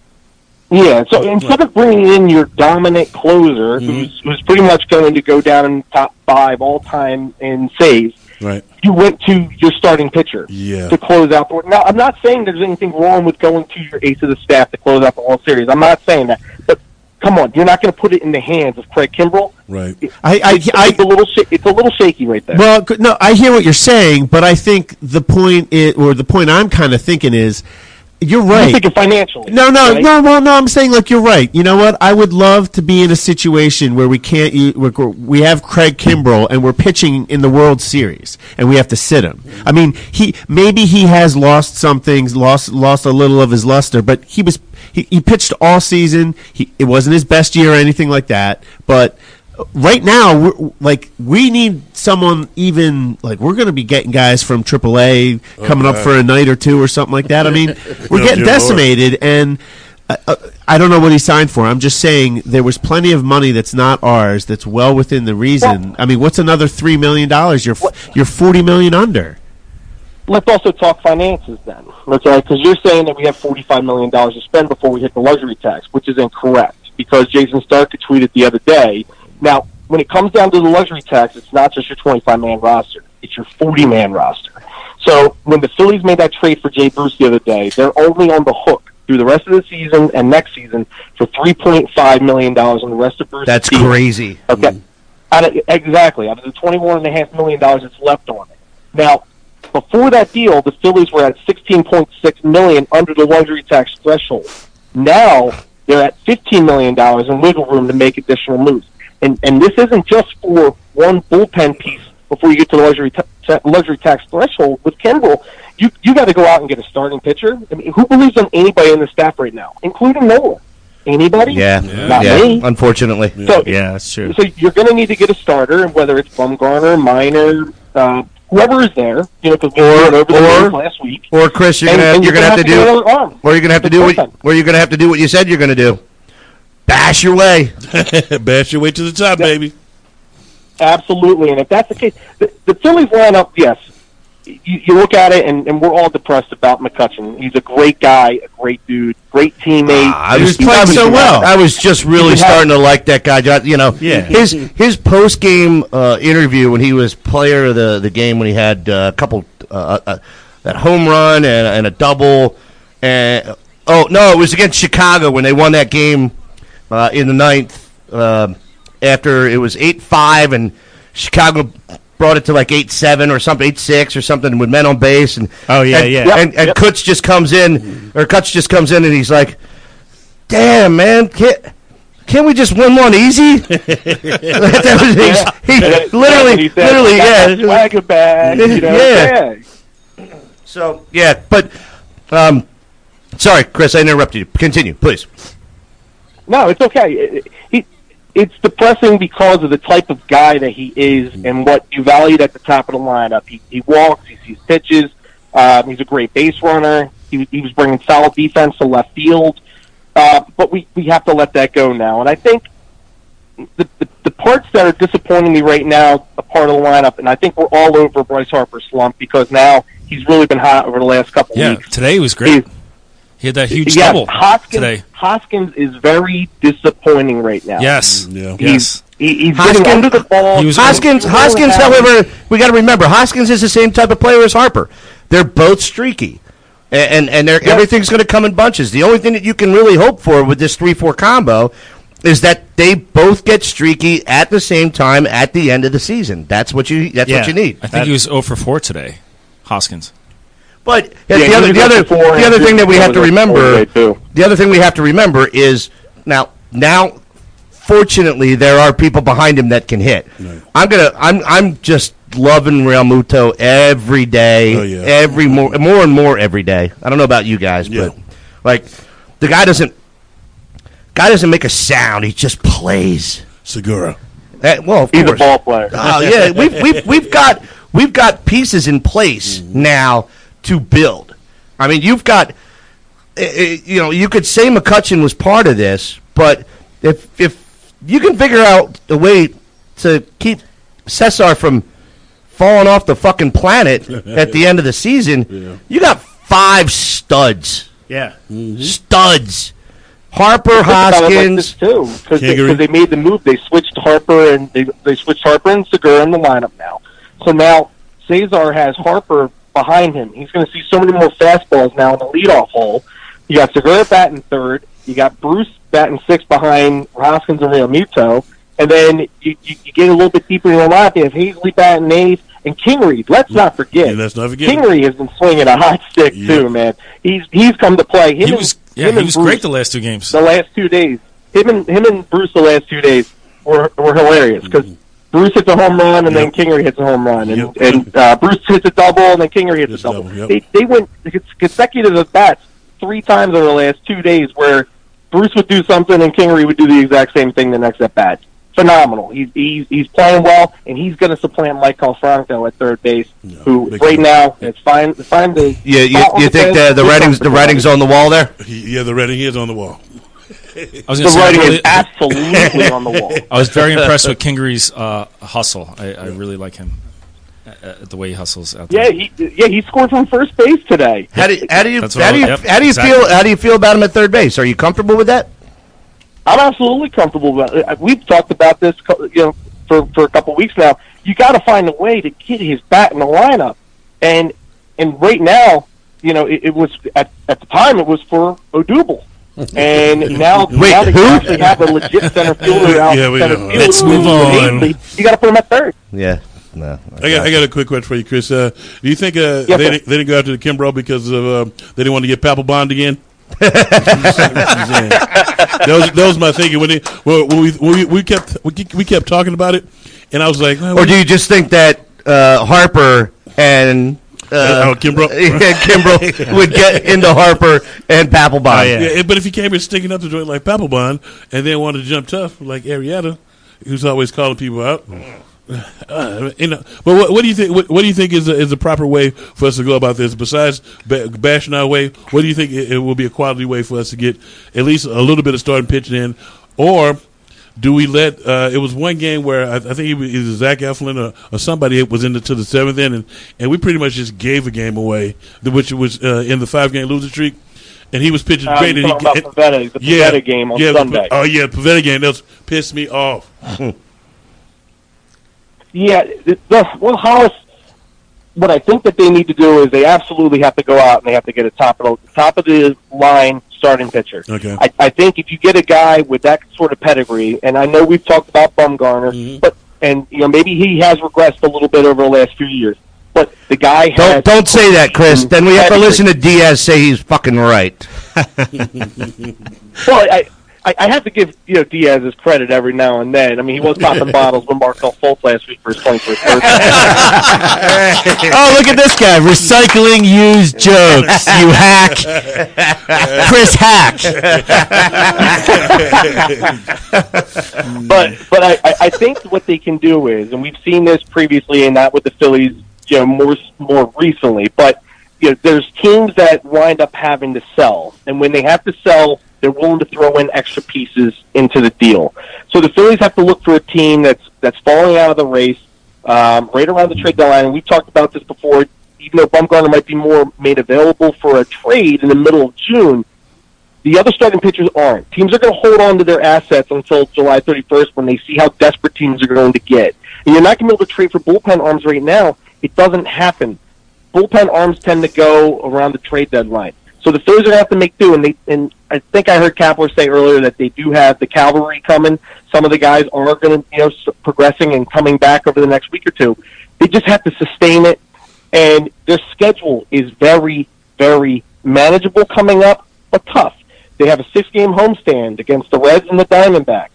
Yeah, so instead of bringing in your dominant closer, Mm-hmm. who's, who's pretty much going to go down in top five all time in saves, Right. you went to your starting pitcher Yeah. to close out the. Now, I'm not saying there's anything wrong with going to your ace of the staff to close out the whole series. I'm not saying that, but come on, you're not going to put it in the hands of Craig Kimbrel. Right. I, I, It's, I, it's a little, sh- it's a little shaky right there. Well, c- no, I hear what you're saying, but I think the point is, or the point I'm kind of thinking is, you're You're right. thinking financially. No, no, right? no, well, no. I'm saying, like, you're right. You know what? I would love to be in a situation where we can't. u- where we have Craig Kimbrel and we're pitching in the World Series, and we have to sit him. I mean, he maybe he has lost some things, lost lost a little of his luster, but he was he, he pitched all season. He it wasn't his best year or anything like that, but. Right now, we're, like we need someone even like we're going to be getting guys from triple A coming up God. for a night or two or something like that. I mean, we're Oh, getting dear Lord. decimated, and uh, uh, I don't know what he signed for. I'm just saying there was plenty of money that's not ours that's well within the reason. I mean, what's another three million dollars? You're f- you're forty million under. Let's also talk finances then, okay? Because you're saying that we have forty-five million dollars to spend before we hit the luxury tax, which is incorrect. Because Jason Stark tweeted the other day. Now, when it comes down to the luxury tax, it's not just your twenty-five man roster; it's your forty man roster. So when the Phillies made that trade for Jay Bruce the other day, they're only on the hook through the rest of the season and next season for three point five million dollars on the rest of Bruce's That's deal. crazy. Okay. Out of, exactly. Out of the twenty-one point five million dollars that's left on it. Now, before that deal, the Phillies were at sixteen point six million dollars under the luxury tax threshold. Now, they're at fifteen million dollars in wiggle room to make additional moves. And and this isn't just for one bullpen piece before you get to the luxury ta- ta- luxury tax threshold. With Kimbrel, you you got to go out and get a starting pitcher. I mean, who believes in anybody in the staff right now, including Nola? Anybody? Yeah. Not yeah. me. Unfortunately. So, Yeah, that's true. so you're going to need to get a starter, and whether it's Bumgarner, Minor, uh, whoever is there, you know, because we Or- went over the or- names last week. Or Chris, you're And- gonna and you're gonna have to get do, another arm. or you're gonna have to The do what, bullpen. or you're gonna have to do what you said you're gonna do. Bash your way. Bash your way to the top, baby. Absolutely, and if that's the case, the, the Phillies lineup, yes, you, you look at it, and, and we're all depressed about McCutcheon. He's a great guy, a great dude, great teammate. Ah, I was He's playing so obviously well. not- I was just really He had- starting to like that guy. John. You know, Yeah. his his post game uh, interview when he was player of the, the game, when he had uh, a couple uh, uh, that home run and, and a double, and oh no, it was against Chicago when they won that game uh, in the ninth. Uh, after it was eight five and Chicago brought it to like eight seven or something, eight six or something with men on base. And Oh, yeah, and, yeah. And, and Yep. Kutz just comes in, or Kutz just comes in, and he's like, "Damn, man, can't can't we just win one easy?" That was his- he And then- literally, and he said, literally, "I got yeah. my swagger bag," you know, Yeah. yeah. So yeah, but um, sorry, Chris, I interrupted you. Continue, please. No, it's okay. It, he, it's depressing because of the type of guy that he is and what you valued at the top of the lineup. He, he walks, he sees pitches. Um, he's a great base runner. He, he was bringing solid defense to left field. Uh, but we, we have to let that go now. And I think the, the, the parts that are disappointing me right now, a part of the lineup, and I think we're all over Bryce Harper's slump because now he's really been hot over the last couple Yeah, weeks. today was great. He's- He had that huge Yes, double Hoskins, today. Hoskins is very disappointing right now. Yes. Yeah. He's, Yes. he, he's Hoskins- getting under the ball. He was- Hoskins, He really Hoskins, has- however, we got to remember, Hoskins is the same type of player as Harper. They're both streaky, and and, and they're, Yes. everything's going to come in bunches. The only thing that you can really hope for with this three four combo is that they both get streaky at the same time at the end of the season. That's what you. That's Yeah. what you need. I think he was zero for four today, Hoskins. But Yeah, the he other, was the up other, to four, the other and thing that we he have to was up to four remember, today, too. the other thing we have to remember is now, now, fortunately, there are people behind him that can hit. Right. I'm gonna. I'm. I'm just loving Real Muto every day. Oh, yeah. Every more, more and more every day. I don't know about you guys, Yeah. but like the guy doesn't. Guy doesn't make a sound. He just plays. Segura. Uh, well, of He's course. a ball player. Oh yeah, we've we've we've got we've got pieces in place now to build. I mean, you've got. Uh, you know, you could say McCutchen was part of this, but if if you can figure out a way to keep Cesar from falling off the fucking planet at the end of the season, Yeah. you got five studs. Yeah. Studs. Harper, Think about it like Hoskins. this too, because they, Kingery. 'cause they made the move. They switched Harper and they they switched Harper and Segura in the lineup now. So now Cesar has Harper behind him. He's going to see so many more fastballs now in the leadoff hole. You got Segura batting third. You got Bruce batting sixth behind Hoskins and Real Muto. And then you, you, you get a little bit deeper in the lineup. You have Hazley batting eighth and Kingery. Let's not forget. Yeah, let's not forget. Kingery has been swinging a hot stick Yeah. too, man. He's he's come to play. Him He and- was yeah, him he and was Bruce- great the last two games. the last two days. Him and him and Bruce the last two days were were hilarious because Bruce hits a home run and Yep. then Kingery hits a home run, and Yep. and uh, Bruce hits a double and then Kingery hits Hits a double. double, yep. They they went consecutive at bats three times over the last two days where Bruce would do something and Kingery would do the exact same thing the next at bat. Phenomenal. He's he's he's playing well, and he's going to supplant Mike Calfranco at third base, who big right time. now it's fine. It's fine to You, you, spot on you think bench, the, the do writing's the something. writing's on the wall there? He, yeah, the writing is on the wall. I was The gonna say, I writing really- is absolutely on the wall. I was very impressed with Kingery's uh, hustle. I, I really like him, uh, uh, the way he hustles out there. Yeah, he yeah he scored from first base today. How do you, how do you That's what how do I- you yep, how do you exactly. feel how do you feel about him at third base? Are you comfortable with that? I'm absolutely comfortable with it. We've talked about this, you know, for for a couple of weeks now. You got to find a way to get his bat in the lineup, and and right now, you know, it, it was at at the time it was for Odubel. And now, Wait, now that who? you actually have a legit center fielder out Yeah, we center know. field, Let's move on. You got to put him at third. Yeah. No. I got, I got a quick question for you, Chris. Uh, do you think uh, Yes, they, sir. didn't, they didn't go after the Kimbrough because of uh, they didn't want to get Papelbon again? that was that was my thinking when, they, when we when we, we kept we, kept- we kept talking about it, and I was like, well, Or do you just think that uh, Harper and uh, Oh, Kimbrough? yeah, Kimbrough would get into Harper and Papelbon? Oh, yeah. yeah, but if he came here sticking up the joint like Papelbon and then wanted to jump tough like Arrieta, who's always calling people out. Uh, you know, but what, what do you think? What, what do you think is a, is the proper way for us to go about this? Besides ba- bashing our way, what do you think it, it will be a quality way for us to get at least a little bit of starting pitching in, or do we let? Uh, it was one game where I, I think it was either Zach Eflin or, or somebody was in the, to the seventh inning, and we pretty much just gave a game away, which was uh, in the five game losing streak. And he was pitching Uh, great. you're and he, talking about Pavetta, the Pavetta game on yeah, Sunday. Oh yeah, Pavetta game. That was, pissed me off. Yeah, the, the, well, Hollis. What I think that they need to do is they absolutely have to go out and they have to get a top of the top of the line starting pitcher. Okay. I, I think if you get a guy with that sort of pedigree, and I know we've talked about Bumgarner, Mhm. but and you know maybe he has regressed a little bit over the last few years, but the guy has Don't don't say that, Chris. Then we have to pedigree. listen to Diaz say he's fucking right. Well, I, I I have to give you know Diaz his credit every now and then. I mean, he was popping bottles with Markel Fultz last week for his twenty-first birthday. Oh, look at this guy recycling used jokes. You hack, Chris Hack. But but I, I I think what they can do is, and we've seen this previously, and not with the Phillies, you know, more more recently. But you know, there's teams that wind up having to sell, and when they have to sell, they're willing to throw in extra pieces into the deal. So the Phillies have to look for a team that's that's falling out of the race, um, right around the trade deadline. And we've talked about this before. Even though Bumgarner might be more made available for a trade in the middle of June, the other starting pitchers aren't. Teams are going to hold on to their assets until July thirty-first when they see how desperate teams are going to get. And you're not going to be able to trade for bullpen arms right now. It doesn't happen. Bullpen arms tend to go around the trade deadline. So the Phillies are going to have to make do. And, they, and I think I heard Kapler say earlier that they do have the cavalry coming. Some of the guys are going to, you know, s- progressing and coming back over the next week or two. They just have to sustain it. And their schedule is very, very manageable coming up, but tough. They have a six-game homestand against the Reds and the Diamondbacks.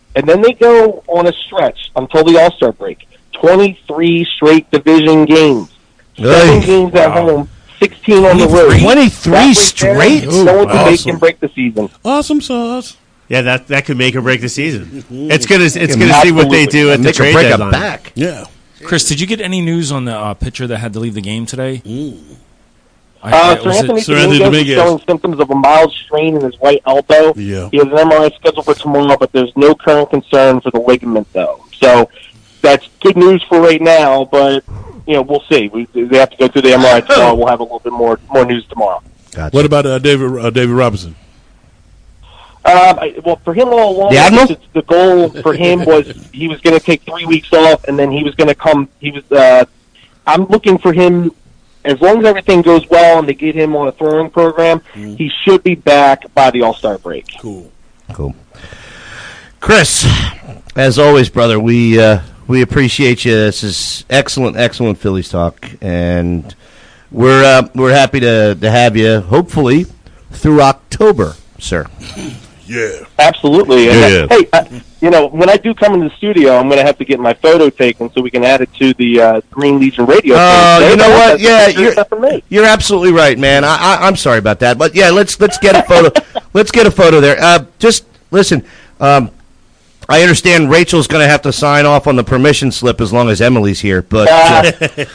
and then they go on a stretch until the All-Star break. twenty-three straight division games. Seven Hey. games at Wow. home, sixteen on the road. twenty-three That right straight? there, no one can make Awesome. and break the season. Awesome sauce. Yeah, that that could make or break the season. It's gonna it's gonna see what they do at the Make or trade break a deadline. back. Yeah. Chris, did you get any news on the uh, pitcher that had to leave the game today? I, Uh, I- Sir was it- Anthony Sir Anthony Dominguez is Dominguez. showing symptoms of a mild strain in his right elbow. Yeah. He has an M R I scheduled for tomorrow, but there's no current concern for the ligament, though. So that's good news for right now, but, you know, we'll see. We, they have to go through the M R I tomorrow. We'll have a little bit more more news tomorrow. Gotcha. What about uh, David uh, David Robinson? Um, I, well, for him all along, The Admiral? the, the goal for him was he was going to take three weeks off, and then he was going to come. He was. Uh, I'm looking for him. As long as everything goes well and they get him on a throwing program, he should be back by the All-Star break. Cool. Cool. Chris, as always, brother, we uh, we appreciate you. This is excellent, excellent Phillies talk, and we're uh, we're happy to, to have you. Hopefully, through October, sir. Yeah. Absolutely. And, Yeah. uh, hey, uh, you know, when I do come in the studio, I'm going to have to get my photo taken so we can add it to the uh, Green Legion radio. Oh, page. you know what? That's a Yeah, picture you're, except for me. you're absolutely right, man. I, I, I'm sorry about that, but yeah, let's let's get a photo. let's get a photo there. Uh, just listen. Um, I understand Rachel's going to have to sign off on the permission slip as long as Emily's here, but uh,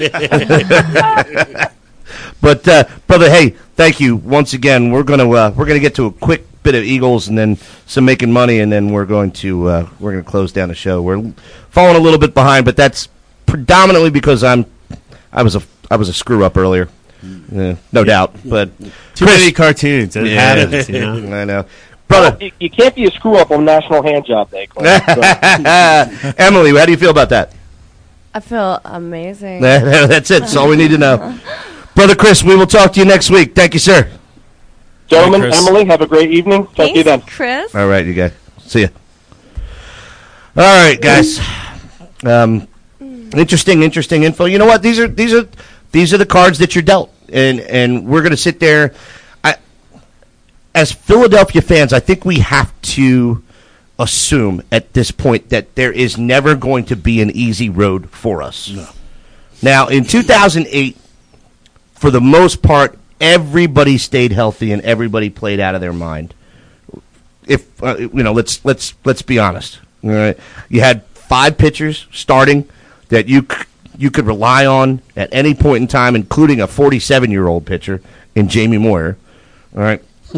but uh, brother, hey, thank you once again. We're gonna uh, we're gonna get to a quick bit of Eagles and then some making money, and then we're going to uh, we're going to close down the show. We're falling a little bit behind, but that's predominantly because I'm I was a I was a screw up earlier, uh, no doubt. But Too many cartoons. It yeah, happens, you know? I know, brother. You, you can't be a screw up on National Hand Job Day, Clint. So, Emily, how do you feel about that? I feel amazing. That's it. That's all we need to know. Brother Chris, we will talk to you next week. Thank you, sir. gentlemen, Chris. Emily, have a great evening. Talk to you then. Thanks, Chris. All right, you guys. See ya. All right, guys. Um, interesting, interesting info. You know what? These are these are these are the cards that you're dealt, and and we're gonna sit there. I, as Philadelphia fans, I think we have to assume at this point that there is never going to be an easy road for us. No. Now, in two thousand eight, for the most part, everybody stayed healthy and everybody played out of their mind. If uh, you know, let's let's let's be honest. All right, you had five pitchers starting that you c- you could rely on at any point in time, including a forty-seven-year-old pitcher in Jamie Moyer. All right,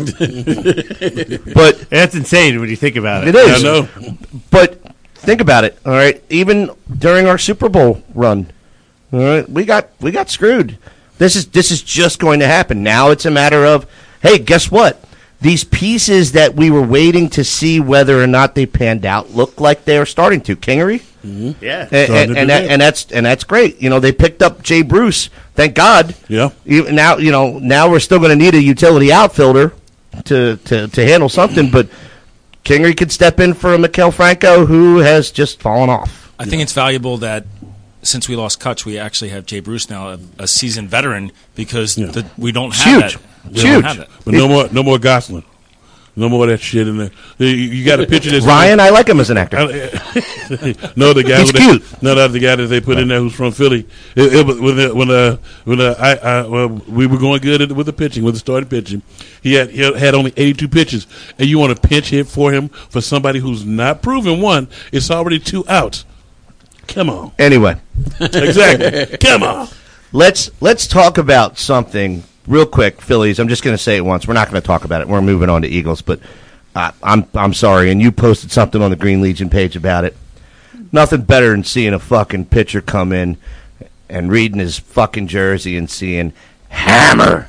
but That's insane when you think about it. it is. I know. But think about it. All right, even during our Super Bowl run, all right, we got we got screwed. This is this is just going to happen. Now it's a matter of, hey, guess what? These pieces that we were waiting to see whether or not they panned out look like they are starting to. Kingery, Yeah. and, Starting and, to do and, that, that. and that's and that's great. You know, they picked up Jay Bruce. Thank God. Yeah. You, now you know. Now we're still going to need a utility outfielder to, to, to handle something. But Kingery could step in for a Miguel Franco who has just fallen off. I think it's valuable that since we lost Kutch, we actually have Jay Bruce now, a, a seasoned veteran, because Yeah. the, we don't It's have huge. that. It's We don't huge. have that. But no more, no more Gosselin. No more of that shit in there. You, you got a picture that's Ryan, I like him as an actor. no, the guy He's who they- cute. no, that's the guy that they put in there who's from Philly. It, it was when the, when uh, when uh, I, I well, we were going good at- with the pitching, with the starting pitching. He had he had only eighty-two pitches, and you want to pinch hit for him for somebody who's not proven one. It's already two outs. Come on, Anyway, exactly. Come on. let's let's talk about something real quick, Phillies. I'm just going to say it once. We're not going to talk about it. We're moving on to Eagles, but uh, I'm I'm sorry. And you posted something on the Green Legion page about it. Nothing better than seeing a fucking pitcher come in and reading his fucking jersey and seeing Hammer.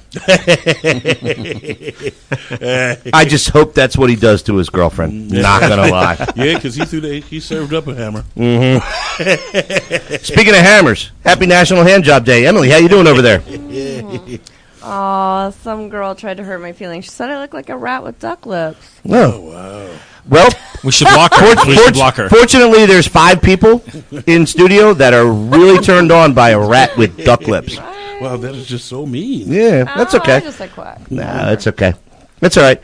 I just hope that's what he does to his girlfriend. Not gonna lie. Yeah, because he threw the, he served up a hammer. Speaking of hammers, happy National Hand Job Day. Emily, how you doing over there? Aw, some girl tried to hurt my feelings. She said I look like a rat with duck lips. Oh, Wow. Well, we should block her. we should block her. Fortunately, there's five people in studio that are really turned on by a rat with duck lips. Wow, that is just so mean. Yeah, that's Ah, okay. I just like quack. Nah, that's okay. That's all right.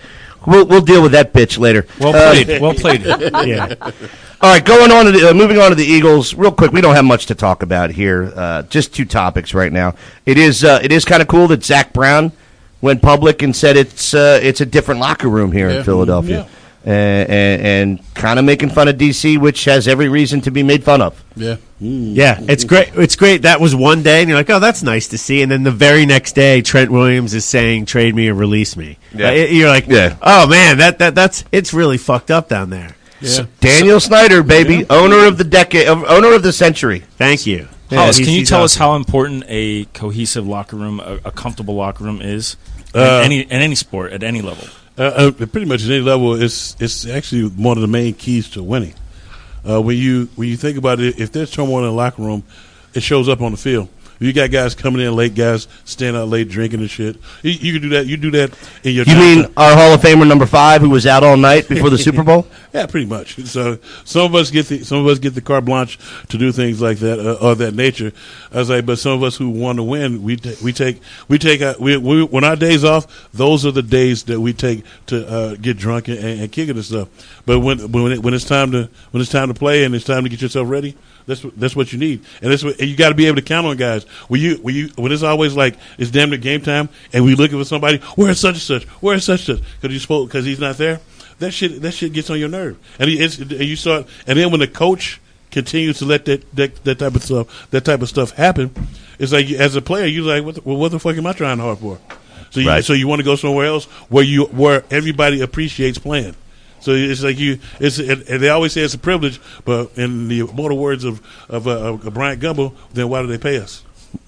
We'll we'll deal with that bitch later. Well Uh, played. Well played. Yeah. All right, going on to the, uh, moving on to the Eagles real quick. We don't have much to talk about here. Uh, just two topics right now. It is uh, it is kind of cool that Zach Brown went public and said it's uh, it's a different locker room here Yeah. in Philadelphia, and, and, and kind of making fun of D C, which has every reason to be made fun of. Yeah. Yeah, it's great. It's great. That was one day, and you're like, "Oh, that's nice to see." And then the very next day, Trent Williams is saying, "Trade me or release me." Yeah. Uh, you're like, Yeah. "Oh man, that that that's it's really fucked up down there." Yeah. Daniel Snyder, baby, owner of the decade, uh, owner of the century. Thank you. Hollis, he's- can you he's tell us awesome. how important a cohesive locker room, a, a comfortable locker room is in Uh, any in any sport at any level? Uh, uh, pretty much at any level, it's it's actually one of the main keys to winning. Uh, when you when you think about it, if there's turmoil in the locker room, it shows up on the field. You got guys coming in late, guys staying out late drinking and shit. You, you can do that. You do that in your. You downtime. mean our Hall of Famer number five, who was out all night before the Super Bowl? Yeah, pretty much. So some of us get the some of us get the carte blanche to do things like that uh, of that nature. I was like, but some of us who want to win, we ta- we take we take uh, we, we when our days off, those are the days that we take to uh, get drunk and, and kick it and stuff. But when when it, when it's time to when it's time to play and it's time to get yourself ready, that's what, that's what you need, and that's what and you got to be able to count on guys. When you when you when it's always like it's damn near game time, and we looking for somebody, where's such and such, where's such and such, because you spoke because he's not there. That shit, that shit gets on your nerve, and, he, it's, and you start. And then when the coach continues to let that, that that type of stuff, that type of stuff happen, it's like as a player, you're like, what the, well, what the fuck am I trying hard for? So, you, Right. so you want to go somewhere else where you where everybody appreciates playing. So it's like you, it's and they always say it's a privilege, but in the immortal words of of, uh, of Bryant Gumbel, then why do they pay us?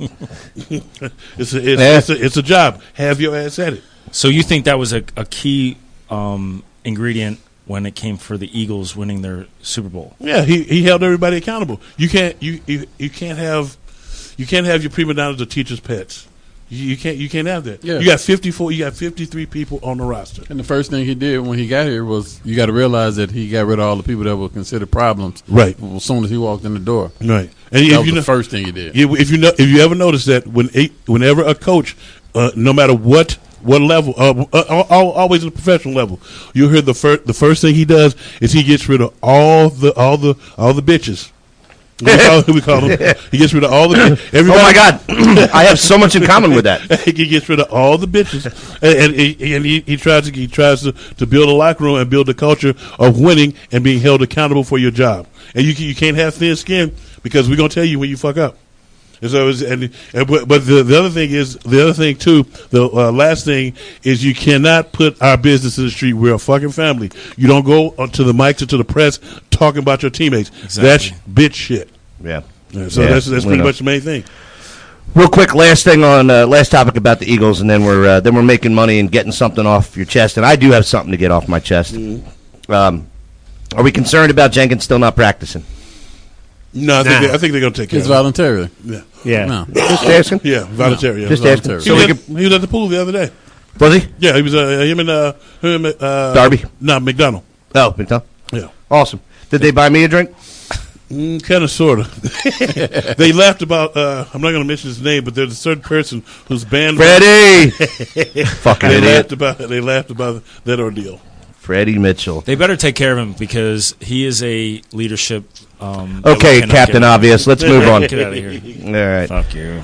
it's a, it's, Yeah. it's, a, it's a job. Have your ass at it. So you think that was a, a key um, ingredient when it came for the Eagles winning their Super Bowl? Yeah, he, he held everybody accountable. You can't you, you you can't have you can't have your prima donnas or teachers' pets. You, you can't you can't have that. Yeah. You got fifty four. You got fifty three people on the roster. And the first thing he did when he got here was you got to realize that he got rid of all the people that were considered problems. Right. As soon as he walked in the door, Right. And that if was you the know, first thing he did. you- if you know if you ever notice that when a, whenever a coach, uh, no matter what. What level? Uh, uh, al- always at the professional level. You hear the first. The first thing he does is he gets rid of all the all the all the bitches. We call, we call them. He gets rid of all the. Everybody, Oh my God, I have so much in common with that. he gets rid of all the bitches, and, and, he, and he, he tries to he tries to, to build a locker room and build a culture of winning and being held accountable for your job. And you can, you can't have thin skin because we're gonna tell you when you fuck up. And so, it's, and, and but but the, the other thing is the other thing too. The uh, last thing is you cannot put our business in the street. We're a fucking family. You don't go to the mics or to the press talking about your teammates. Exactly. That's bitch shit. Yeah. Yeah, so Yeah, that's that's we pretty know. much the main thing. Real quick, last thing on uh, last topic about the Eagles, and then we're uh, then we're making money and getting something off your chest. And I do have something to get off my chest. Um, are we concerned about Jenkins still not practicing? No, I think Nah. they, I think they're gonna take care It's of it. voluntarily. Yeah, Yeah. No. Just asking. yeah, voluntary. yeah. Just voluntary. asking. He, So we was could, at, he was at the pool the other day. was he? Yeah, he was. Uh, him and uh, him and uh, Darby? No, McDonald. Oh, been tough. Yeah, Awesome. Did they buy me a drink? mm, kind of, sort of. They laughed about. Uh, I'm not going to mention his name, but there's a certain person whose band. Freddie. Fucking They idiot. laughed about. They laughed about that ordeal. Freddie Mitchell. They better take care of him because he is a leadership. Um, that we Okay, cannot Captain get- Obvious. Let's move on. Get out of here. All right. Fuck you.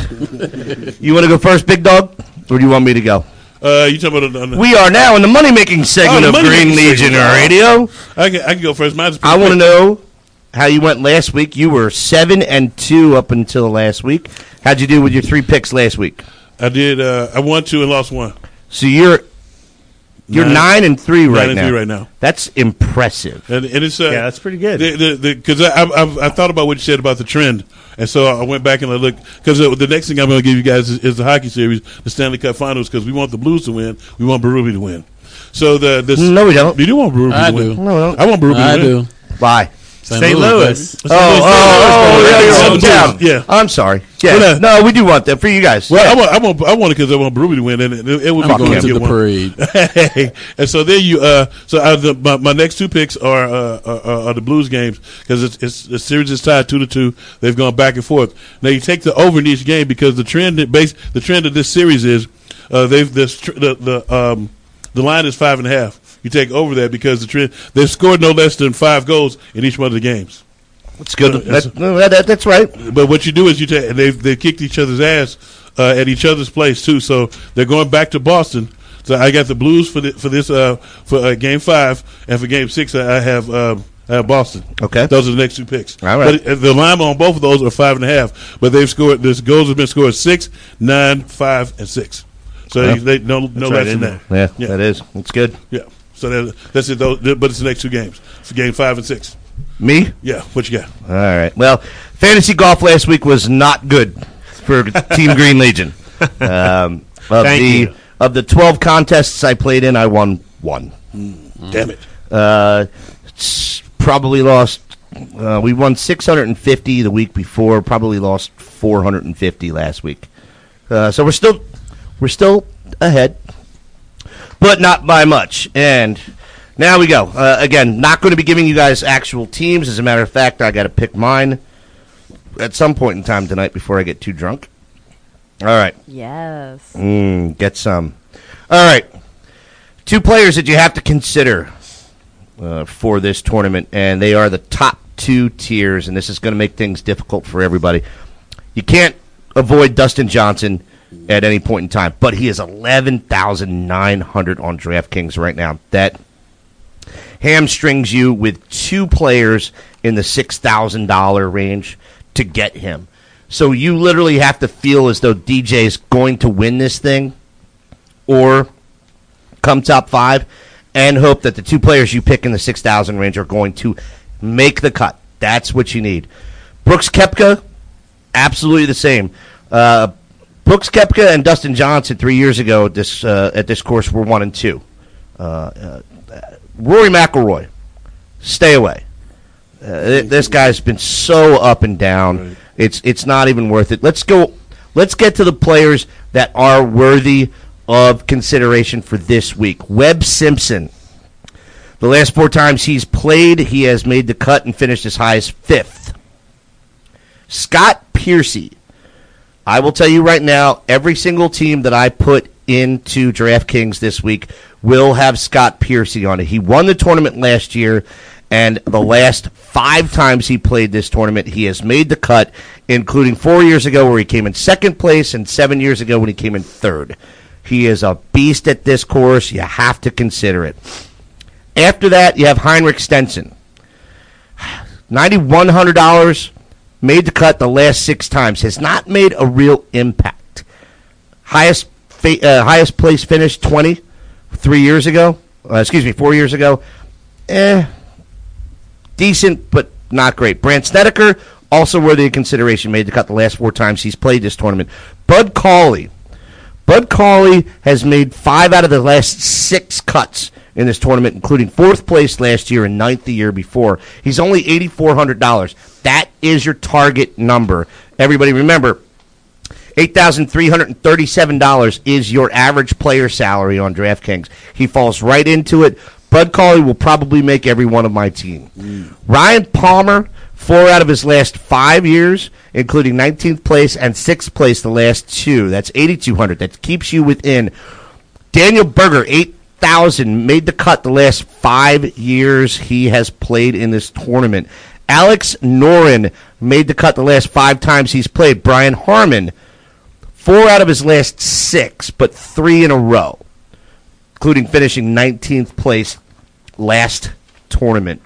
You want to go first, Big Dog, or do you want me to go? Uh, you talking about? Uh, We are now in the money making segment Oh, of the money-making Green Legion segment. Radio. I can. I can go first. Mine's I want to know how you went last week. You were seven and two up until last week. How'd you do with your three picks last week? I did. Uh, I won two and lost one. So you're you're nine, Nine- and three right Nine and now. three right now. That's impressive. And, and it's uh, Yeah, that's pretty good. Because I, I, I, I thought about what you said about the trend, and so I went back and I looked. Because uh, the next thing I'm going to give you guys is, is the hockey series, the Stanley Cup Finals. Because we want the Blues to win, we want Berube to win. So the this No, we don't. you do want Berube I to win. do. No, we don't. I want Berube I to win. do. Why? Saint Louis. Oh, oh, oh, yeah, you're Yeah. hometown. Yeah. I'm sorry. Yeah. Well, uh, no, we do want that for you guys. Well, Yeah. I want, I want, I want it because I want Berube to win, and it, it would I'm be going cool to get the one. parade. And so there you. Uh, so I, the, my, my next two picks are uh, are, are the Blues games because it's, it's the series is tied two to two. They've gone back and forth. Now you take the over in each game because the trend that base the trend of this series is uh, they've this tr- the the um, The line is five and a half. You take over that because the trend, they've scored no less than five goals in each one of the games. That's good. Uh, that, no, that, that's right. But what you do is you take and they've they kicked each other's ass uh, at each other's place too. So they're going back to Boston. So I got the Blues for the, for this uh, for uh, game five, and for game six I have uh, I have Boston. Okay, those are the next two picks. All right. But the line on both of those are five and a half. But they've scored. This goals have been scored six, nine, five, and six. So Well, they, they no no right, less than that. Yeah, Yeah. that is. That's good. Yeah. So that, that's it. Though, but it's the next two games. For game five and six. Me? Yeah. What you got? All right. Well, fantasy golf last week was not good for Team Green Legion. Um, of Thank the you. of the twelve contests I played in, I won one. Damn it. Uh, s- probably lost. Uh, we won six hundred fifty the week before. Probably lost four hundred fifty last week. Uh, so we're still we're still ahead, but not by much. And now we go. Uh, again, not going to be giving you guys actual teams. As a matter of fact, I got to pick mine at some point in time tonight before I get too drunk. All right. Yes. Mm, get some. All right. Two players that you have to consider uh, for this tournament, and they are the top two tiers, and this is going to make things difficult for everybody. You can't avoid Dustin Johnson at any point in time, but he is eleven thousand nine hundred on DraftKings right now. That hamstrings you with two players in the six thousand dollars range to get him. So you literally have to feel as though D J is going to win this thing or come top five and hope that the two players you pick in the six thousand range are going to make the cut. That's what you need. Brooks Koepka, absolutely the same. Uh, Brooks Koepka and Dustin Johnson three years ago at this, uh, at this course were one and two. Uh, uh, Rory McIlroy, stay away. Uh, this guy's been so up and down. Right. It's it's not even worth it. Let's go. Let's get to the players that are worthy of consideration for this week. Webb Simpson. The last four times he's played, he has made the cut and finished as high as fifth. Scott Piercy. I will tell you right now, every single team that I put into DraftKings this week will have Scott Piercy on it. He won the tournament last year, and the last five times he played this tournament, he has made the cut, including four years ago where he came in second place and seven years ago when he came in third. He is a beast at this course. You have to consider it. After that, you have Heinrich Stenson. nine thousand one hundred dollars, made the cut the last six times. Has not made a real impact. Highest fa- uh, highest place finish, twenty, three years ago. Uh, excuse me, four years ago. Eh, decent, but not great. Brandt Snedeker, also worthy of consideration, made the cut the last four times he's played this tournament. Bud Cauley. Bud Cauley has made five out of the last six cuts in this tournament, including fourth place last year and ninth the year before. He's only eight thousand four hundred dollars. That is your target number. Everybody remember, eight thousand three hundred thirty-seven dollars is your average player salary on DraftKings. He falls right into it. Bud Cauley will probably make every one of my team. Mm. Ryan Palmer, four out of his last five years, including nineteenth place and sixth place the last two. That's eight thousand two hundred dollars. That keeps you within. Daniel Berger, eight thousand dollars, made the cut the last five years he has played in this tournament. Alex Noren made the cut the last five times he's played. Brian Harman, four out of his last six, but three in a row, including finishing nineteenth place last tournament.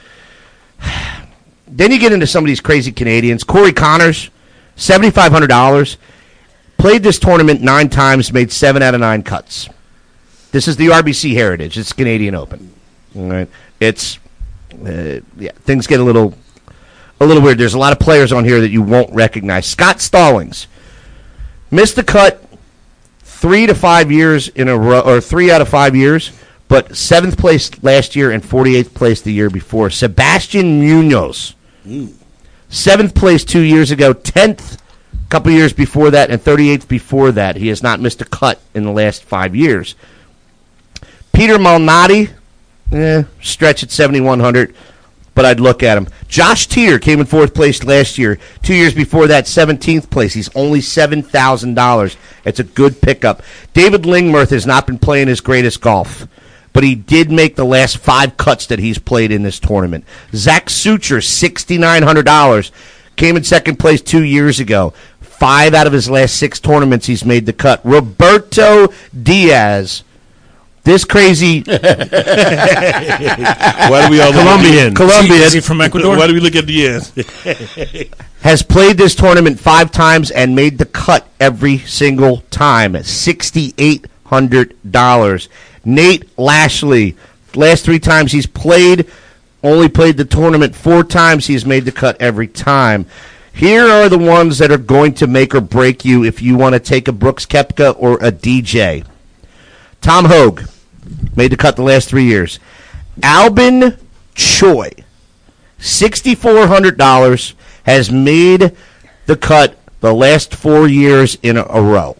Then you get into some of these crazy Canadians. Corey Connors, seven thousand five hundred dollars. Played this tournament nine times, made seven out of nine cuts. This is the R B C Heritage. It's Canadian Open. All right. It's, uh, yeah, things get a little a little weird. There's a lot of players on here that you won't recognize. Scott Stallings missed the cut three to five years in a row, or three out of five years, but seventh place last year and forty-eighth place the year before. Sebastian Munoz, mm. seventh place two years ago, tenth a couple years before that, and thirty-eighth before that. He has not missed a cut in the last five years. Peter Malnati, eh, stretch at seven thousand one hundred. but I'd look at him. Josh Teeter came in fourth place last year. Two years before that, seventeenth place. He's only seven thousand dollars. It's a good pickup. David Lingmerth has not been playing his greatest golf, but he did make the last five cuts that he's played in this tournament. Zach Sucher, six thousand nine hundred dollars, came in second place two years ago. Five out of his last six tournaments, he's made the cut. Roberto Diaz, this crazy Why do we all Colombian. Colombian Is he from Ecuador? Why do we look at the end? has played this tournament five times and made the cut every single time. six thousand eight hundred dollars. Nate Lashley, last three times he's played, only played the tournament four times. He's made the cut every time. Here are the ones that are going to make or break you if you want to take a Brooks Koepka or a D J. Tom Hogue made the cut the last three years. Albin Choi, six thousand four hundred dollars, has made the cut the last four years in a row.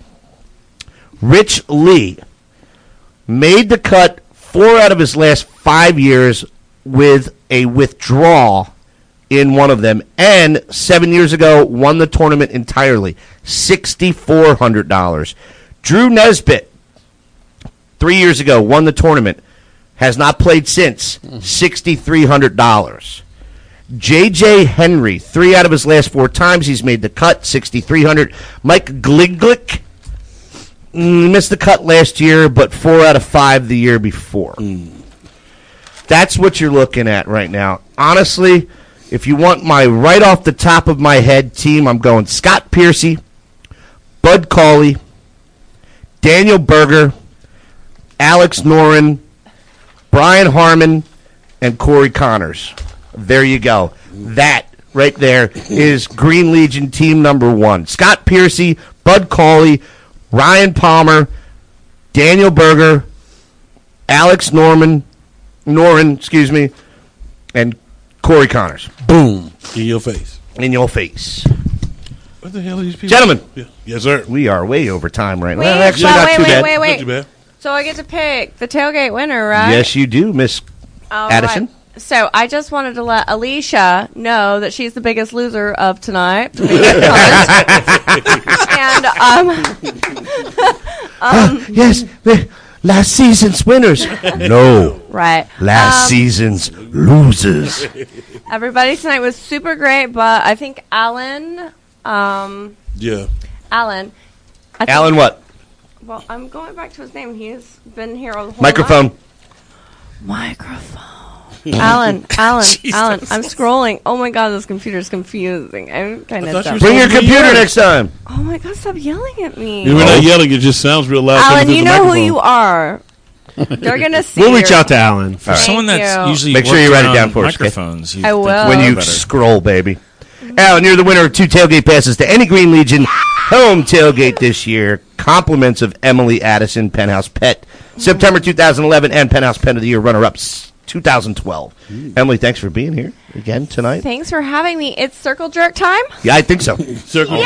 Rich Lee made the cut four out of his last five years with a withdrawal in one of them, and seven years ago won the tournament entirely, six thousand four hundred dollars. Drew Nesbitt, three years ago, won the tournament, has not played since, six thousand three hundred dollars. J J Henry, three out of his last four times, he's made the cut, six thousand three hundred dollars. Mike Gliglick, mm, missed the cut last year, but four out of five the year before. Mm. That's what you're looking at right now. Honestly, if you want my right off the top of my head team, I'm going Scott Piercy, Bud Cauley, Daniel Berger, Alex Noren, Brian Harmon, and Corey Connors. There you go. That right there is Green Legion team number one. Scott Piercy, Bud Cauley, Ryan Palmer, Daniel Berger, Alex Norman, Noren, excuse me, and Corey Connors. Boom. In your face. In your face. What the hell are these people? Gentlemen. Yeah. Yes, sir. We are way over time right Wait, now. Actually, but not wait, too wait, bad. wait, Not wait. too bad. So I get to pick the tailgate winner, right? Yes, you do, Miss All Addison. right. So I just wanted to let Alicia know that she's the biggest loser of tonight. and um, um, Yes, the last season's winners. No, right. last Um, season's losers. Everybody tonight was super great, but I think Alan, um, Yeah. Alan, I think, Alan, what? Well, I'm going back to his name. He's been here all the whole Microphone. night. Microphone. Alan, Alan, Alan. I'm scrolling. Oh my God, this computer's confusing. I'm kind I of thought you dumb. were Bring your Bring computer yours. next time. Oh my God, stop yelling at me. We're not yelling. It just sounds real loud. Alan, coming you through the know who microphone. you are. They're gonna see. We'll reach your- out to Alan. For someone Thank that's you. usually Make sure worked you write it around down for us, okay? microphones. you'd I think will. that'd When be you better. scroll, baby. Alan, you're the winner of two tailgate passes to any Green Legion home tailgate this year. Compliments of Emily Addison, Penthouse Pet, September two thousand eleven, and Penthouse Pet of the Year runner-ups two thousand twelve. Emily, thanks for being here again tonight. Thanks for having me. It's circle jerk time. Yeah, I think so. Circle.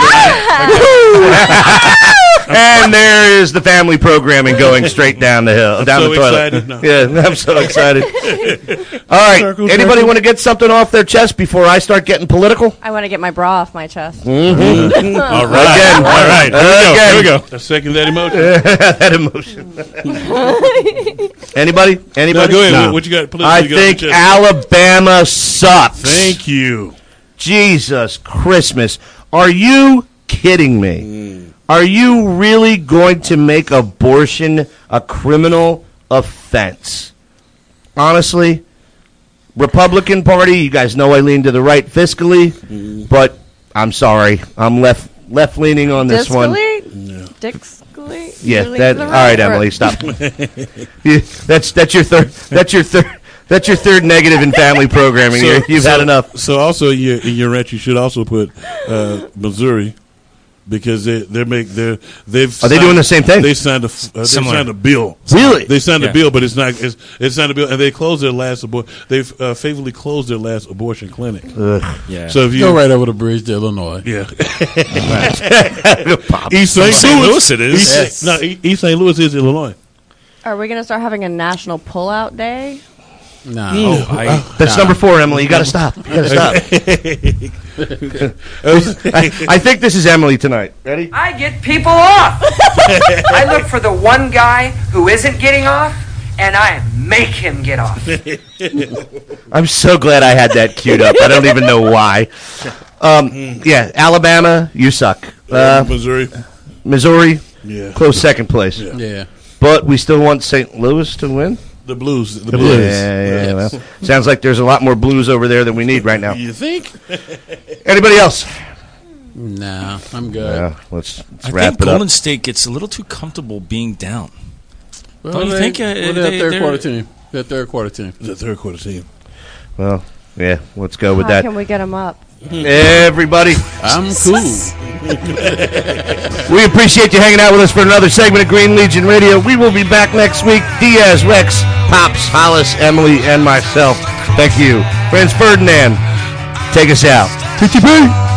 And there is the family programming going straight down the hill, down so the toilet. excited now. Yeah, I'm so excited. All right, Circle, anybody circle. want to get something off their chest before I start getting political? I want to get my bra off my chest. All right. Again. All right. Again. Here we go. I second that emotion. That emotion. Anybody? No, Anybody? go ahead. No. What, what you got? Political, I you got on think your chest? Alabama sucks. Thank you. Jesus Christmas. Are you kidding me? Are you really going to make abortion a criminal offense? Honestly, Republican Party, you guys know I lean to the right fiscally, but I'm sorry. I'm left left leaning on this one. Discally? Dixcally? Yeah, You lean that to the all right, or- Emily, stop. Yeah, that's that's your third that's your third that's your third negative in family programming. You- You've so, had enough. So also in your, in your rant, you should also put uh, Missouri because they they make they they've Are they signed- doing the same thing? They signed a f- uh, they Similar. signed a bill. Really? They signed Yeah. a bill, but it's not it's, it's signed a bill, and they closed their last abortion. They've uh, faithfully closed their last abortion clinic. Yeah. So if you Go right over the bridge to Illinois. yeah, Pop. East Saint Saint Louis, Louis it is. East, Yes. No, E- East Saint Louis is Illinois. Are we going to start having a national pullout day? No, Oh, I, That's Nah. number four, Emily. You got to stop. You got to stop. I, I think this is Emily tonight. Ready? I get people off. I look for the one guy who isn't getting off, and I make him get off. I'm so glad I had that queued up. I don't even know why. Um, yeah, Alabama, you suck. Uh, Missouri. Missouri, Yeah. close second place. Yeah. Yeah. But we still want Saint Louis to win. The Blues. The, Yeah, Blues. yeah, yeah, well, sounds like there's a lot more blues over there than we need right now. You think? Anybody else? Nah, I'm good. Yeah, let's, let's I wrap think it Golden up. State gets a little too comfortable being down. Well, Don't you they, think, uh, well, they're they- a third they're- quarter team. They're a third quarter team. The third quarter team. Well, yeah, let's go with How that. can we get him up? Everybody, I'm cool. we appreciate you hanging out with us for another segment of Green Legion Radio. We will be back next week. Diaz, Rex, Pops, Hollis, Emily, and myself. Thank you. Franz Ferdinand, take us out. T T P!